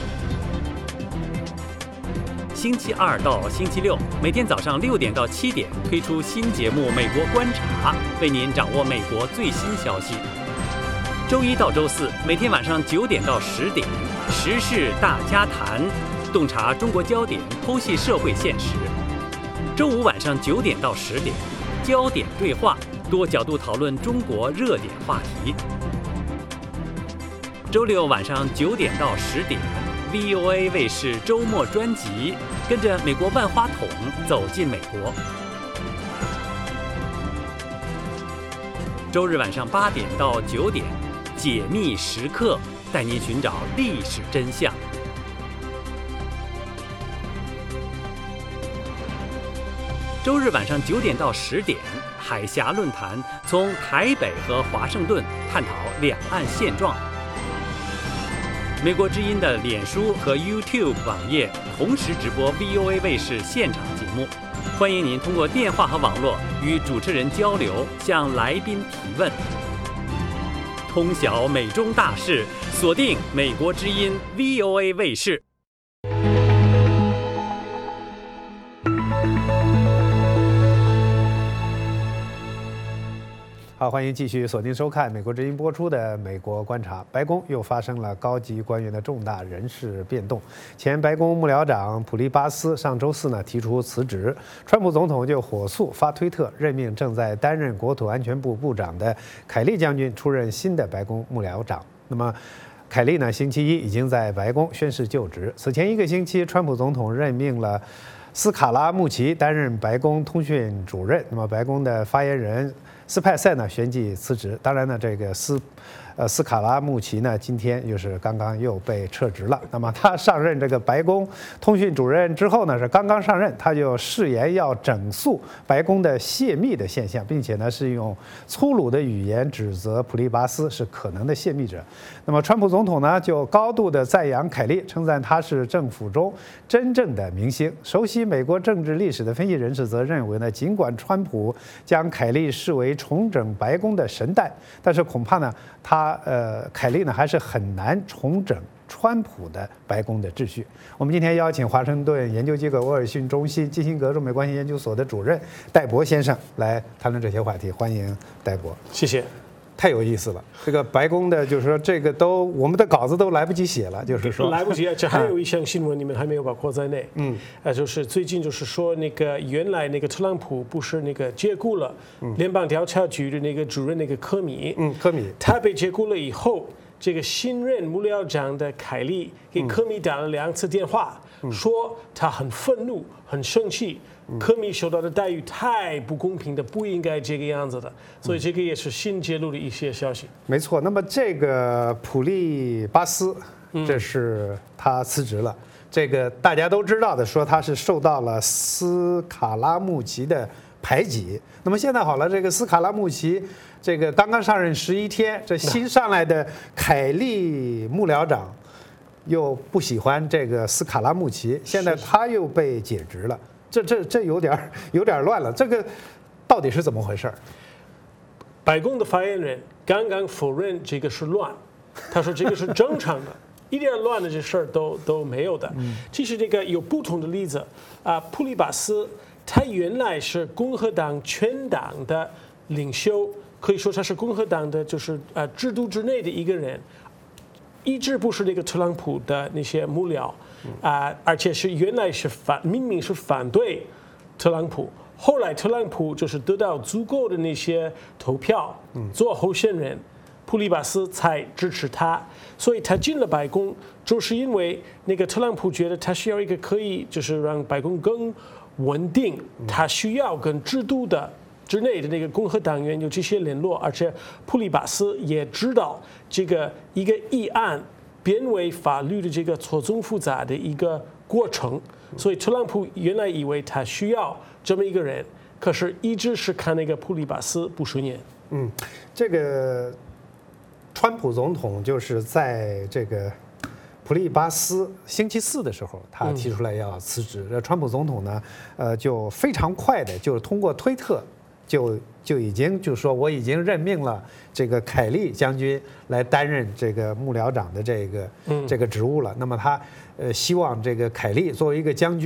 星期二到星期六每天早上六点到七点推出新节目《美国观察》，为您掌握美国最新消息。 周一到周四每天晚上九点到十点，时事大家谈，洞察中国焦点，剖析社会现实。周五晚上九点到十点，焦点对话，多角度讨论中国热点话题。周六晚上九点到十点 ，V O A 卫视周末专辑，跟着美国万花筒走进美国。周日晚上八点到九点，解密时刻，带您寻找历史真相。周日晚上九点到十点，海峡论坛，从台北和华盛顿探讨两岸现状。美国之音的脸书和 YouTube 网页同时直播 V O A 卫视现场节目，欢迎您通过电话和网络与主持人交流，向来宾提问。通晓美中大事，锁定美国之音 V O A 卫视。 好，欢迎继续锁定收看美国之音播出的《美国观察》。白宫又发生了高级官员的重大人事变动。前白宫幕僚长普利巴斯上周四呢提出辞职，川普总统就火速发推特任命正在担任国土安全部部长的凯利将军出任新的白宫幕僚长。那么，凯利呢星期一已经在白宫宣誓就职。此前一个星期，川普总统任命了斯卡拉穆奇担任白宫通讯主任。那么，白宫的发言人斯派塞呢旋即辞职。当然呢，这个斯，呃斯卡拉穆奇呢今天又是刚刚又被撤职了。那么他上任这个白宫通讯主任之后呢，是刚刚上任，他就誓言要整肃白宫的泄密的现象，并且呢是用粗鲁的语言指责普利巴斯是可能的泄密者。那么川普总统呢就高度的赞扬凯利，称赞他是政府中真正的明星。熟悉美国政治历史的分析人士则认为呢，尽管川普将凯利视为重整白宫的神诞，但是恐怕呢，他呃凯利呢还是很难重整川普的白宫的秩序。我们今天邀请华盛顿研究机构沃尔逊中心基辛格中美关系研究所的主任戴博先生来谈论这些话题。欢迎戴博。 谢谢。 太有意思了，这个白宫的，就是说这个都我们的稿子都来不及写了，就是说来不及。这还有一项新闻，你们还没有把括在内。 嗯， 呃，就是最近就是说那个原来那个特朗普不是那个解雇了联邦调查局的那个主任那个科米， 嗯，科米， 他被解雇了以后，这个新任幕僚长的凯利给科米打了两次电话， 嗯、 说他很愤怒，很生气。科米受到的待遇太不公平的，不应该这个样子的，所以这个也是新揭露的一些消息。 没错，那么这个普利巴斯，这是他辞职了。嗯、这个大家都知道的，说他是受到了斯卡拉穆奇的排挤。那么现在好了，这个斯卡拉穆奇这个刚刚上任十一天，这新上来的凯利幕僚长又不喜欢这个斯卡拉穆奇，现在他又被解职了。这这这有点有点乱了，这个到底是怎么回事？ 白宫的发言人刚刚否认这个是乱，他说这个是正常的，一点乱的这事儿都都没有的。其实这个有不同的例子啊，普利巴斯他原来是共和党全党的领袖，可以说他是共和党的就是啊制度之内的一个人，一直不是那个特朗普的那些幕僚。啊、呃，而且是原来是反，明明是反对特朗普，后来特朗普就是得到足够的那些投票，做候选人，普利巴斯才支持他，所以他进了白宫，就是因为那个特朗普觉得他需要一个可以就是让白宫更稳定，他需要跟制度的之内的那个共和党员有这些联络，而且普利巴斯也知道这个一个议案。变为法律的这个错综复杂的一个过程，所以特朗普原来以为他需要这么一个人，可是一直是看那个普利巴斯不顺眼。 嗯，这个川普总统就是在这个普利巴斯星期四的时候，他提出来要辞职。嗯、川普总统呢，呃，就非常快的，就是通过推特就就已经就说我已经任命了这个凯利将军来担任这个幕僚长的这个这个职务了。那么他呃希望这个凯利作为一个将军，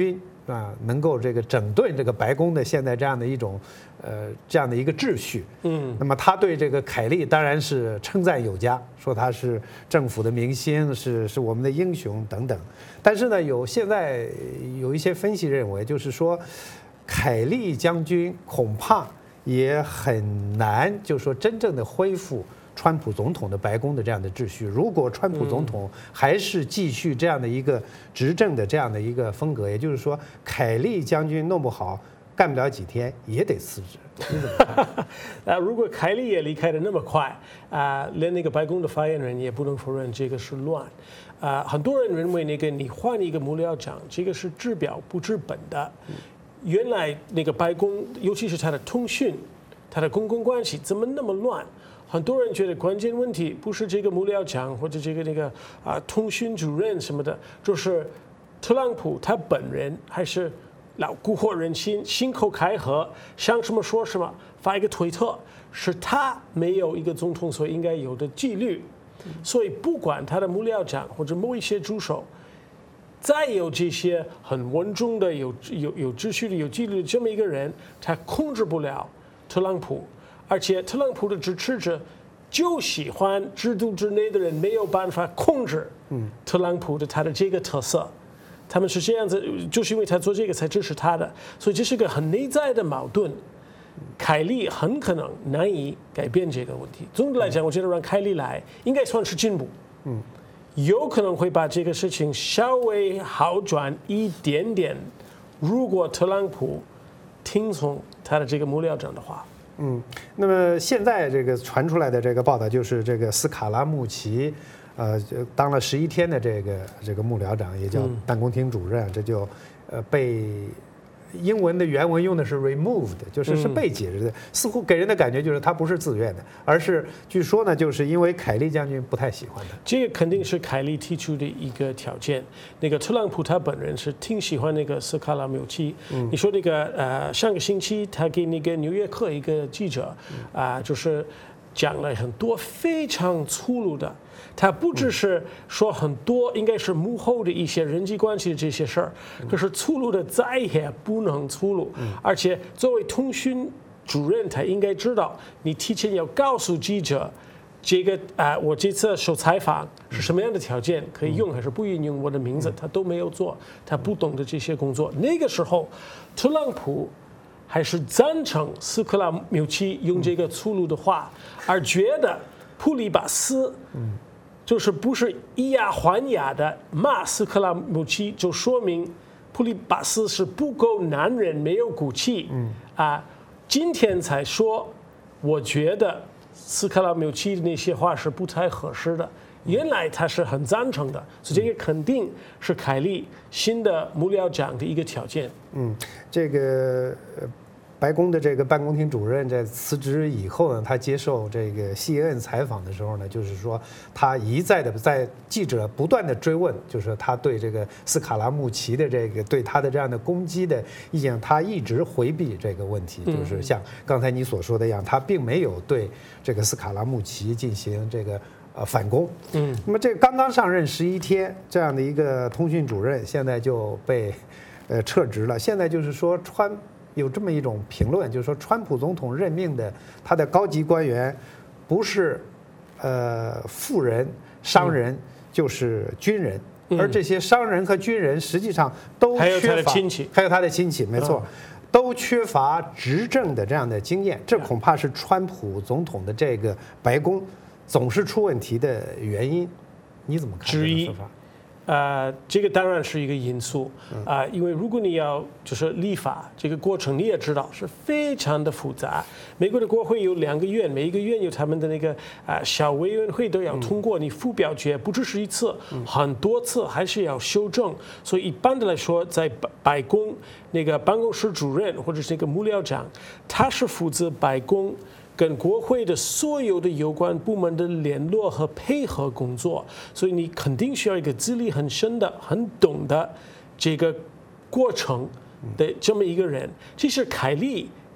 啊，能够这个整顿这个白宫的现在这样的一种呃这样的一个秩序。 嗯， 那么他对这个凯利当然是称赞有加，说他是政府的明星，是是我们的英雄等等。但是呢，有现在有一些分析认为，就是说凯利将军恐怕也很难，就是说真正的恢复川普总统的白宫的这样的秩序。如果川普总统还是继续这样的一个执政的这样的一个风格，也就是说凯利将军弄不好干不了几天也得辞职。你怎么看？ 啊，如果凯利也离开的那么快啊，连那个白宫的发言人也不能否认这个是乱。啊，很多人认为那个你换一个幕僚长，这个是治标不治本的。原来那个白宫，尤其是它的通讯、它的公共关系怎么那么乱？很多人觉得关键问题不是这个幕僚长或者这个那个啊通讯主任什么的，就是特朗普他本人还是老蛊惑人心、信口开河，想什么说什么，发一个推特，是他没有一个总统所应该有的纪律。所以不管他的幕僚长或者某一些助手，再有这些很稳重的、有有有秩序的、有纪律的这么一个人，他控制不了特朗普。而且特朗普的支持者就喜欢制度之内的人没有办法控制特朗普的他的这个特色，他们是这样子，就是因为他做这个才支持他的，所以这是个很内在的矛盾。凯利很可能难以改变这个问题。总的来讲，我觉得让凯利来应该算是进步，嗯，有可能会把这个事情稍微好转一点点。如果特朗普听从他的这个幕僚长的话。 嗯，那么现在这个传出来的这个报道就是这个斯卡拉穆齐，呃，当了十一天的这个这个幕僚长，也叫办公厅主任，这就呃被英文的原文用的是 removed， 就是是被解职的，似乎给人的感觉就是他不是自愿的，而是据说呢，就是因为凯利将军不太喜欢他。 这个肯定是凯利提出的一个条件。那个特朗普他本人是挺喜欢那个斯卡拉穆齐。嗯、你说那个呃，上个星期他给那个《纽约客》一个记者啊、呃，就是讲了很多非常粗鲁的。他不只是说很多应该是幕后的一些人际关系的这些事儿，可是粗鲁的再也不能粗鲁，而且作为通讯主任，他应该知道你提前要告诉记者，这个啊、呃，我这次受采访是什么样的条件可以用还是不允用我的名字，他都没有做，他不懂得这些工作。那个时候，特朗普还是赞成斯卡拉穆齐用这个粗鲁的话，而觉得普利巴斯，嗯。就是不是以牙还牙的骂斯卡拉穆齐，就说明普利巴斯是不够男人，没有骨气。嗯啊，今天才说，我觉得斯卡拉穆齐的那些话是不太合适的。原来他是很赞成的，所以这个肯定是凯利新的幕僚长的一个条件。 嗯，这个。白宫的这个办公厅主任在辞职以后呢，他接受这个 C N N 采访的时候呢，就是说他一再的在记者不断的追问，就是他对这个斯卡拉穆齐的这个对他的这样的攻击的意见，他一直回避这个问题，就是像刚才你所说的一样，他并没有对这个斯卡拉穆齐进行这个呃反攻。嗯，那么这刚刚上任十一天这样的一个通讯主任，现在就被呃撤职了。现在就是说川。有这么一种评论，就是说，川普总统任命的他的高级官员，不是呃富人、商人，就是军人，而这些商人和军人实际上都缺乏，还有他的亲戚，还有他的亲戚，没错，都缺乏执政的这样的经验，这恐怕是川普总统的这个白宫总是出问题的原因。你怎么看这个说法？ 呃，这个当然是一个因素啊、呃，因为如果你要就是立法这个过程，你也知道是非常的复杂。美国的国会有两个院，每一个院有他们的那个啊、呃、小委员会都要通过，你附表决不只是一次，很多次还是要修正。所以一般的来说，在白宫那个办公室主任或者是那个幕僚长，他是负责白宫跟国会的所有的有关部门的联络和配合工作，所以你肯定需要一个资历很深的、很懂的这个过程的这么一个人。其实凯利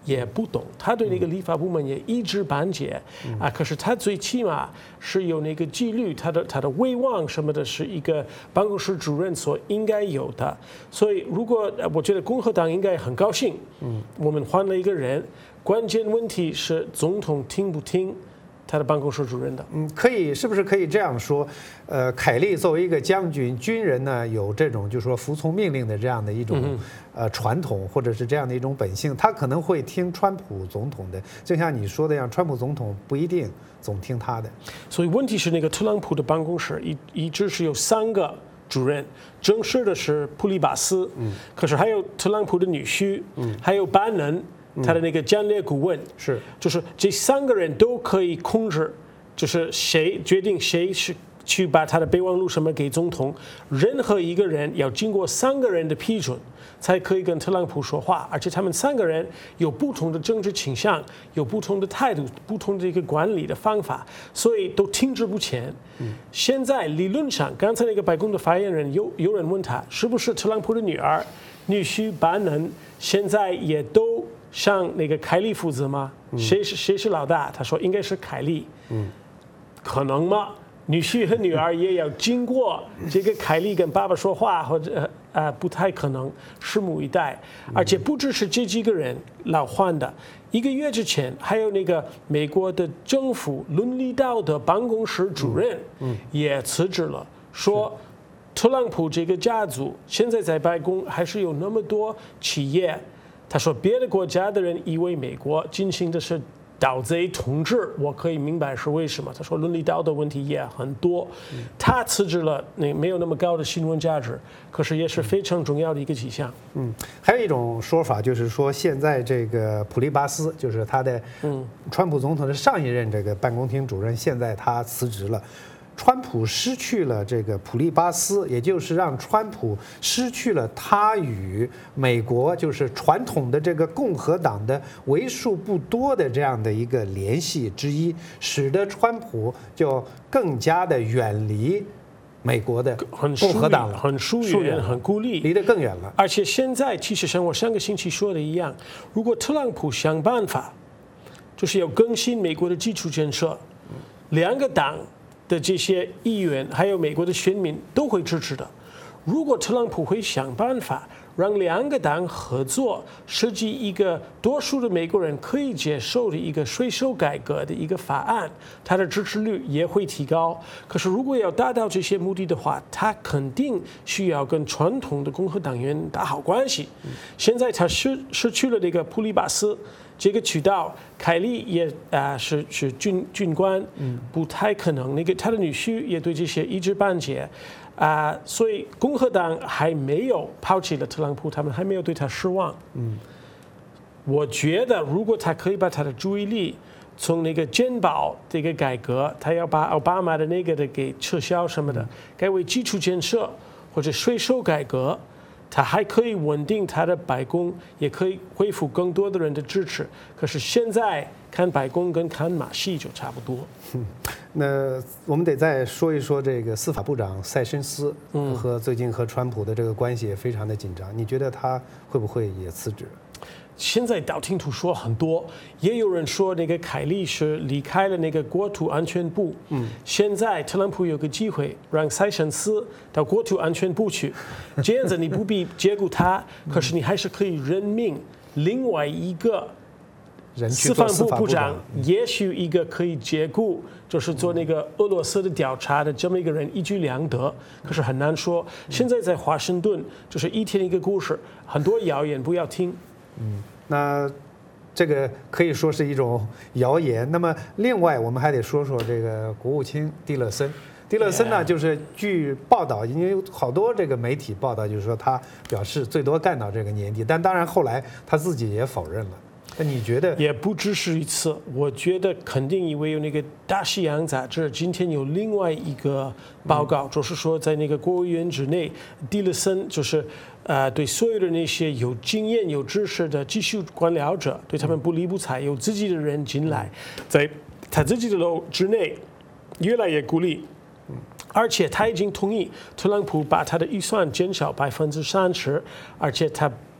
也不懂，他对那个立法部门也一知半解啊。可是他最起码是有那个纪律，他的他的威望什么的，是一个办公室主任所应该有的。所以，如果我觉得共和党应该很高兴，嗯，我们换了一个人，关键问题是总统听不听他的办公室主任的。 嗯，可以，是不是可以这样说？呃，凯利作为一个将军、军人呢，有这种就是说服从命令的这样的一种、嗯、呃传统，或者是这样的一种本性，他可能会听川普总统的，就像你说的一样，川普总统不一定总听他的。 所以问题是，那个特朗普的办公室一一直是有三个主任，正式的是普利巴斯，嗯，可是还有特朗普的女婿，嗯，还有班农。他的那个战略顾问是， 就是这三个人都可以控制，就是谁决定谁是去把他的备忘录什么给总统，任何一个人要经过三个人的批准，才可以跟特朗普说话，而且他们三个人有不同的政治倾向，有不同的态度，不同的一个管理的方法，所以都停滞不前。嗯，现在理论上，刚才那个白宫的发言人有有人问他，是不是特朗普的女儿、女婿班农现在也都向那个凯利负责吗？谁是谁是老大？他说应该是凯利。嗯，可能吗？女婿和女儿也要经过这个凯利跟爸爸说话，或者啊、呃、不太可能，拭目以待。而且不只是这几个人老换的，一个月之前还有那个美国的政府伦理道德办公室主任也辞职了，说特朗普这个家族现在在白宫还是有那么多企业。他说别的国家的人以为美国进行的是盗贼统治，我可以明白是为什么。他说伦理道德问题也很多，他辞职了，那没有那么高的新闻价值，可是也是非常重要的一个迹象。 嗯，还有一种说法就是说，现在这个普利巴斯就是他的，嗯，川普总统的上一任这个办公厅主任，现在他辞职了。川普失去了这个普利巴斯，也就是让川普失去了他与美国就是传统的这个共和党的为数不多的这样的一个联系之一，使得川普就更加的远离美国的共和党了， 很疏远，很孤立， 离得更远了。 而且现在其实像我上个星期说的一样，如果特朗普想办法，就是要更新美国的基础建设，两个党的这些议员还有美国的选民都会支持的。如果特朗普会想办法让两个党合作，设计一个多数的美国人可以接受的一个税收改革的一个法案，他的支持率也会提高。可是如果要达到这些目的的话，他肯定需要跟传统的共和党员打好关系。现在他失失去了这个普利巴斯这个渠道，凯利也啊、呃、是是军军官，不太可能。那个他的女婿也对这些一知半解，啊、呃，所以共和党还没有抛弃了特朗普，他们还没有对他失望。嗯，我觉得如果他可以把他的注意力从那个健保这个改革，他要把奥巴马的那个的给撤销什么的，改为基础建设或者税收改革。他还可以稳定他的白宫，也可以恢复更多的人的支持。可是现在看白宫跟看马戏就差不多。 嗯，那我们得再说一说这个司法部长塞申斯和最近和川普的这个关系也非常的紧张。你觉得他会不会也辞职？ 现在道听途说很多，也有人说那个凯利是离开了那个国土安全部。嗯，现在特朗普有个机会让塞申斯到国土安全部去，这样子你不必解雇他，可是你还是可以任命另外一个司法部部长，也许一个可以解雇，就是做那个俄罗斯的调查的这么一个人，一举两得。可是很难说。现在在华盛顿就是一天一个故事，很多谣言不要听。 嗯，那这个可以说是一种谣言。那么，另外我们还得说说这个国务卿蒂勒森。蒂勒森呢，就是据报道，因为有好多这个媒体报道，就是说他表示最多干到这个年底，但当然后来他自己也否认了。那你觉得？ 也不只是一次，我觉得肯定因为有那个《大西洋》杂志今天有另外一个报告，嗯、就是说在那个国务院之内，蒂勒森就是呃对所有的那些有经验、有知识的技术官僚者，对他们不理不睬，有自己的人进来，在他自己的楼之内越来越孤立。而且他已经同意特朗普把他的预算减少百分之三十，而且他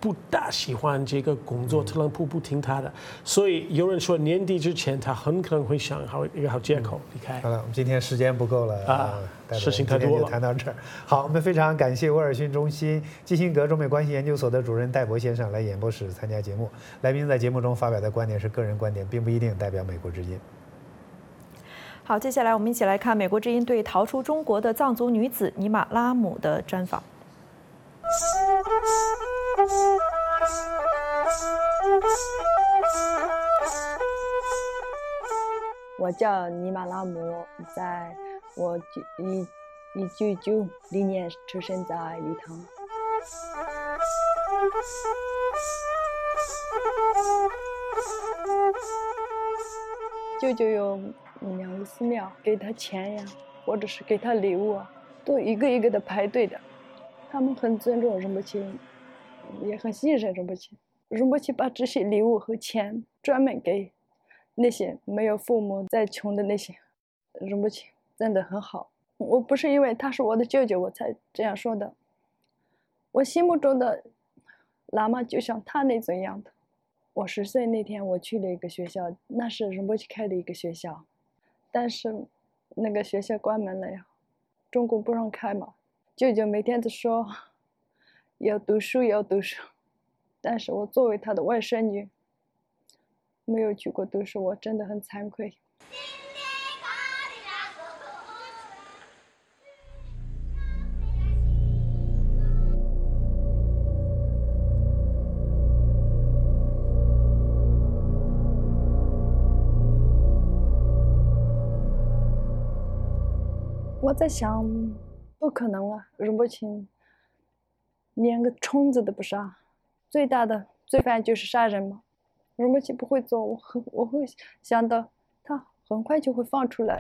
不大喜欢这个工作，特朗普不听他的，所以有人说年底之前他很可能会想好一个好借口离开。 好了，我们今天时间不够了啊，事情太多了， 就谈到这儿。好，我们非常感谢威尔逊中心基辛格中美关系研究所的主任戴博先生来演播室参加节目。来宾在节目中发表的观点是个人观点，并不一定代表美国之音。 好，接下来我们一起来看美国之音对逃出中国的藏族女子尼玛拉姆的专访。 我叫尼玛拉姆，在我一一九九零年出生在礼堂。舅舅有两个寺庙，给他钱呀，或者是给他礼物啊，都一个一个的排队的。他们很尊重仁波切，也很信任仁波切。仁波切把这些礼物和钱专门给那些没有父母再穷的那些。仁波切真的很好。我不是因为他是我的舅舅我才这样说的。我心目中的喇嘛就像他那种样的。我十岁那天我去了一个学校，那是仁波切开的一个学校，但是那个学校关门了呀，中共不让开嘛。舅舅每天都说要读书要读书，但是我作为他的外甥女没有去过读书，我真的很惭愧。我在想，不可能啊！仁波切连个虫子都不杀，最大的罪犯就是杀人嘛。仁波切不会做，我很我会想到他很快就会放出来。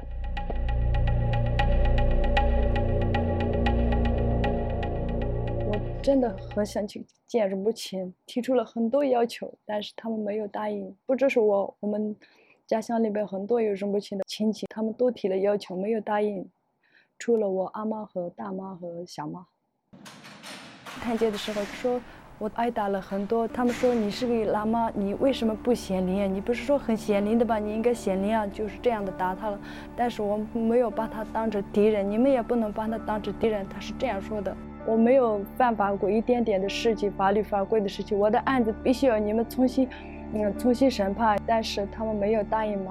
我真的很想去见仁波切，提出了很多要求，但是他们没有答应。不只是我，我们家乡里边很多有仁波切的亲戚，他们都提了要求，没有答应。除了我阿妈和大妈和小妈，探监的时候说我挨打了很多，他们说你是个喇嘛，你为什么不显灵？你不是说很显灵的吧？你应该显灵啊！就是这样的打他了，但是我没有把他当成敌人，你们也不能把他当成敌人。他是这样说的，我没有犯法过一点点的事情，法律法规的事情，我的案子必须要你们重新，嗯，重新审判，但是他们没有答应嘛。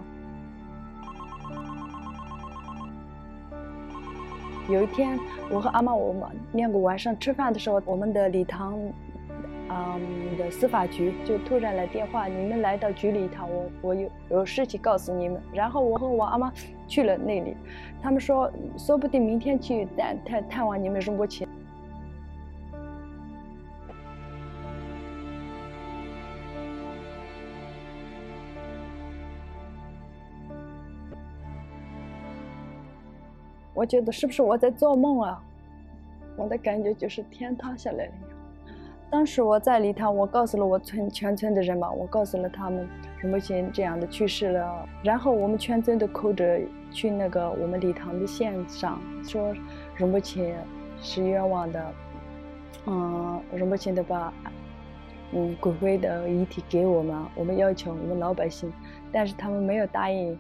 有一天，我和阿妈我们两个晚上吃饭的时候，我们的礼堂，嗯的司法局就突然来电话，你们来到局里一趟，我我有有事情告诉你们。然后我和我阿妈去了那里，他们说说不定明天去探探探望你们仁波切。我觉得是不是我在做梦啊？我的感觉就是天塌下来了一样。当时我在礼堂，我告诉了我村全村的人嘛，我告诉了他们仁波切这样的去世了，然后我们全村都哭着去那个我们礼堂的线上说仁波切是冤枉的，嗯，仁波切的把嗯骨灰的遗体给我们，我们要求我们老百姓，但是他们没有答应。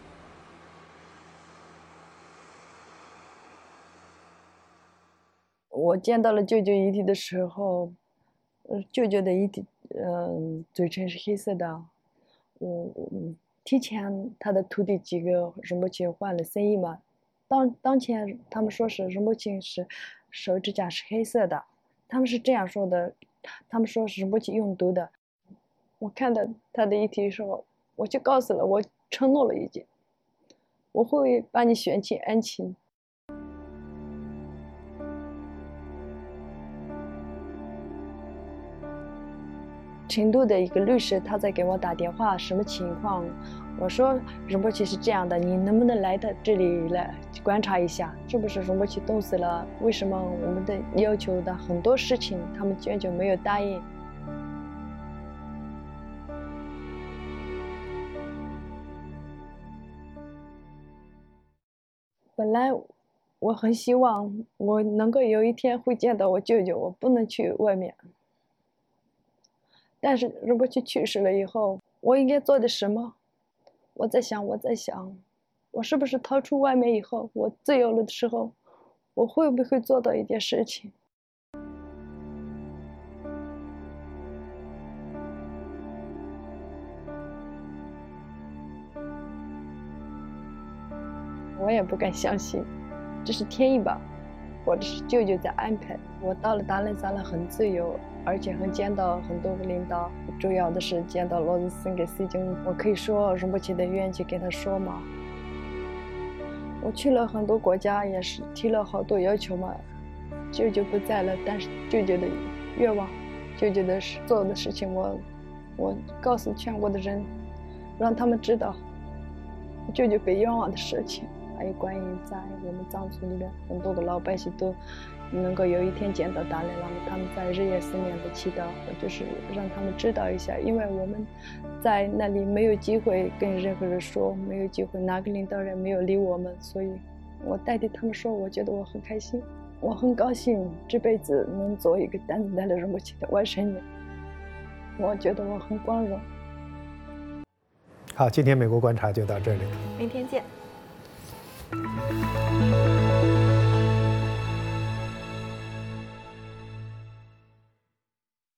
我见到了舅舅遗体的时候，呃，舅舅的遗体，呃，嘴唇是黑色的。我，嗯，提前他的徒弟几个仁波切换了僧衣嘛，当当前他们说是仁波切是手指甲是黑色的，他们是这样说的，他们说是仁波切用毒的。我看到他的遗体的时候，我就告诉了，我承诺了一句，我会把你选进安亲。成都的一个律师，他在给我打电话，什么情况？我说仁波切是这样的，你能不能来到这里来观察一下，是不是仁波切冻死了？为什么我们的要求的很多事情，他们坚决没有答应？本来我很希望我能够有一天会见到我舅舅，我不能去外面。 但是如果去去世了以后，我应该做的什么？我在想，我在想，我是不是逃出外面以后，我自由了的时候，我会不会做到一件事情？我也不敢相信，这是天意吧，或者是舅舅在安排。我到了达赖萨拉很自由，而且还见到很多个领导，主要的是见到罗斯森跟西京，我可以说仁波切的愿去跟他说嘛。我去了很多国家，也是提了好多要求嘛。舅舅不在了，但是舅舅的愿望，舅舅的做的事情，我我告诉全国的人，让他们知道舅舅被冤枉的事情。还有关于在我们藏族里面很多的老百姓都能够有一天见到达赖喇嘛，他们在日夜思念的祈祷，就是让他们知道一下，因为我们在那里没有机会跟任何人说，没有机会，哪个领导人没有理我们，所以我代替他们说，我觉得我很开心，我很高兴这辈子能做一个担子带的仁波切的外甥女，我觉得我很光荣。 好，今天美国观察就到这里， 明天见。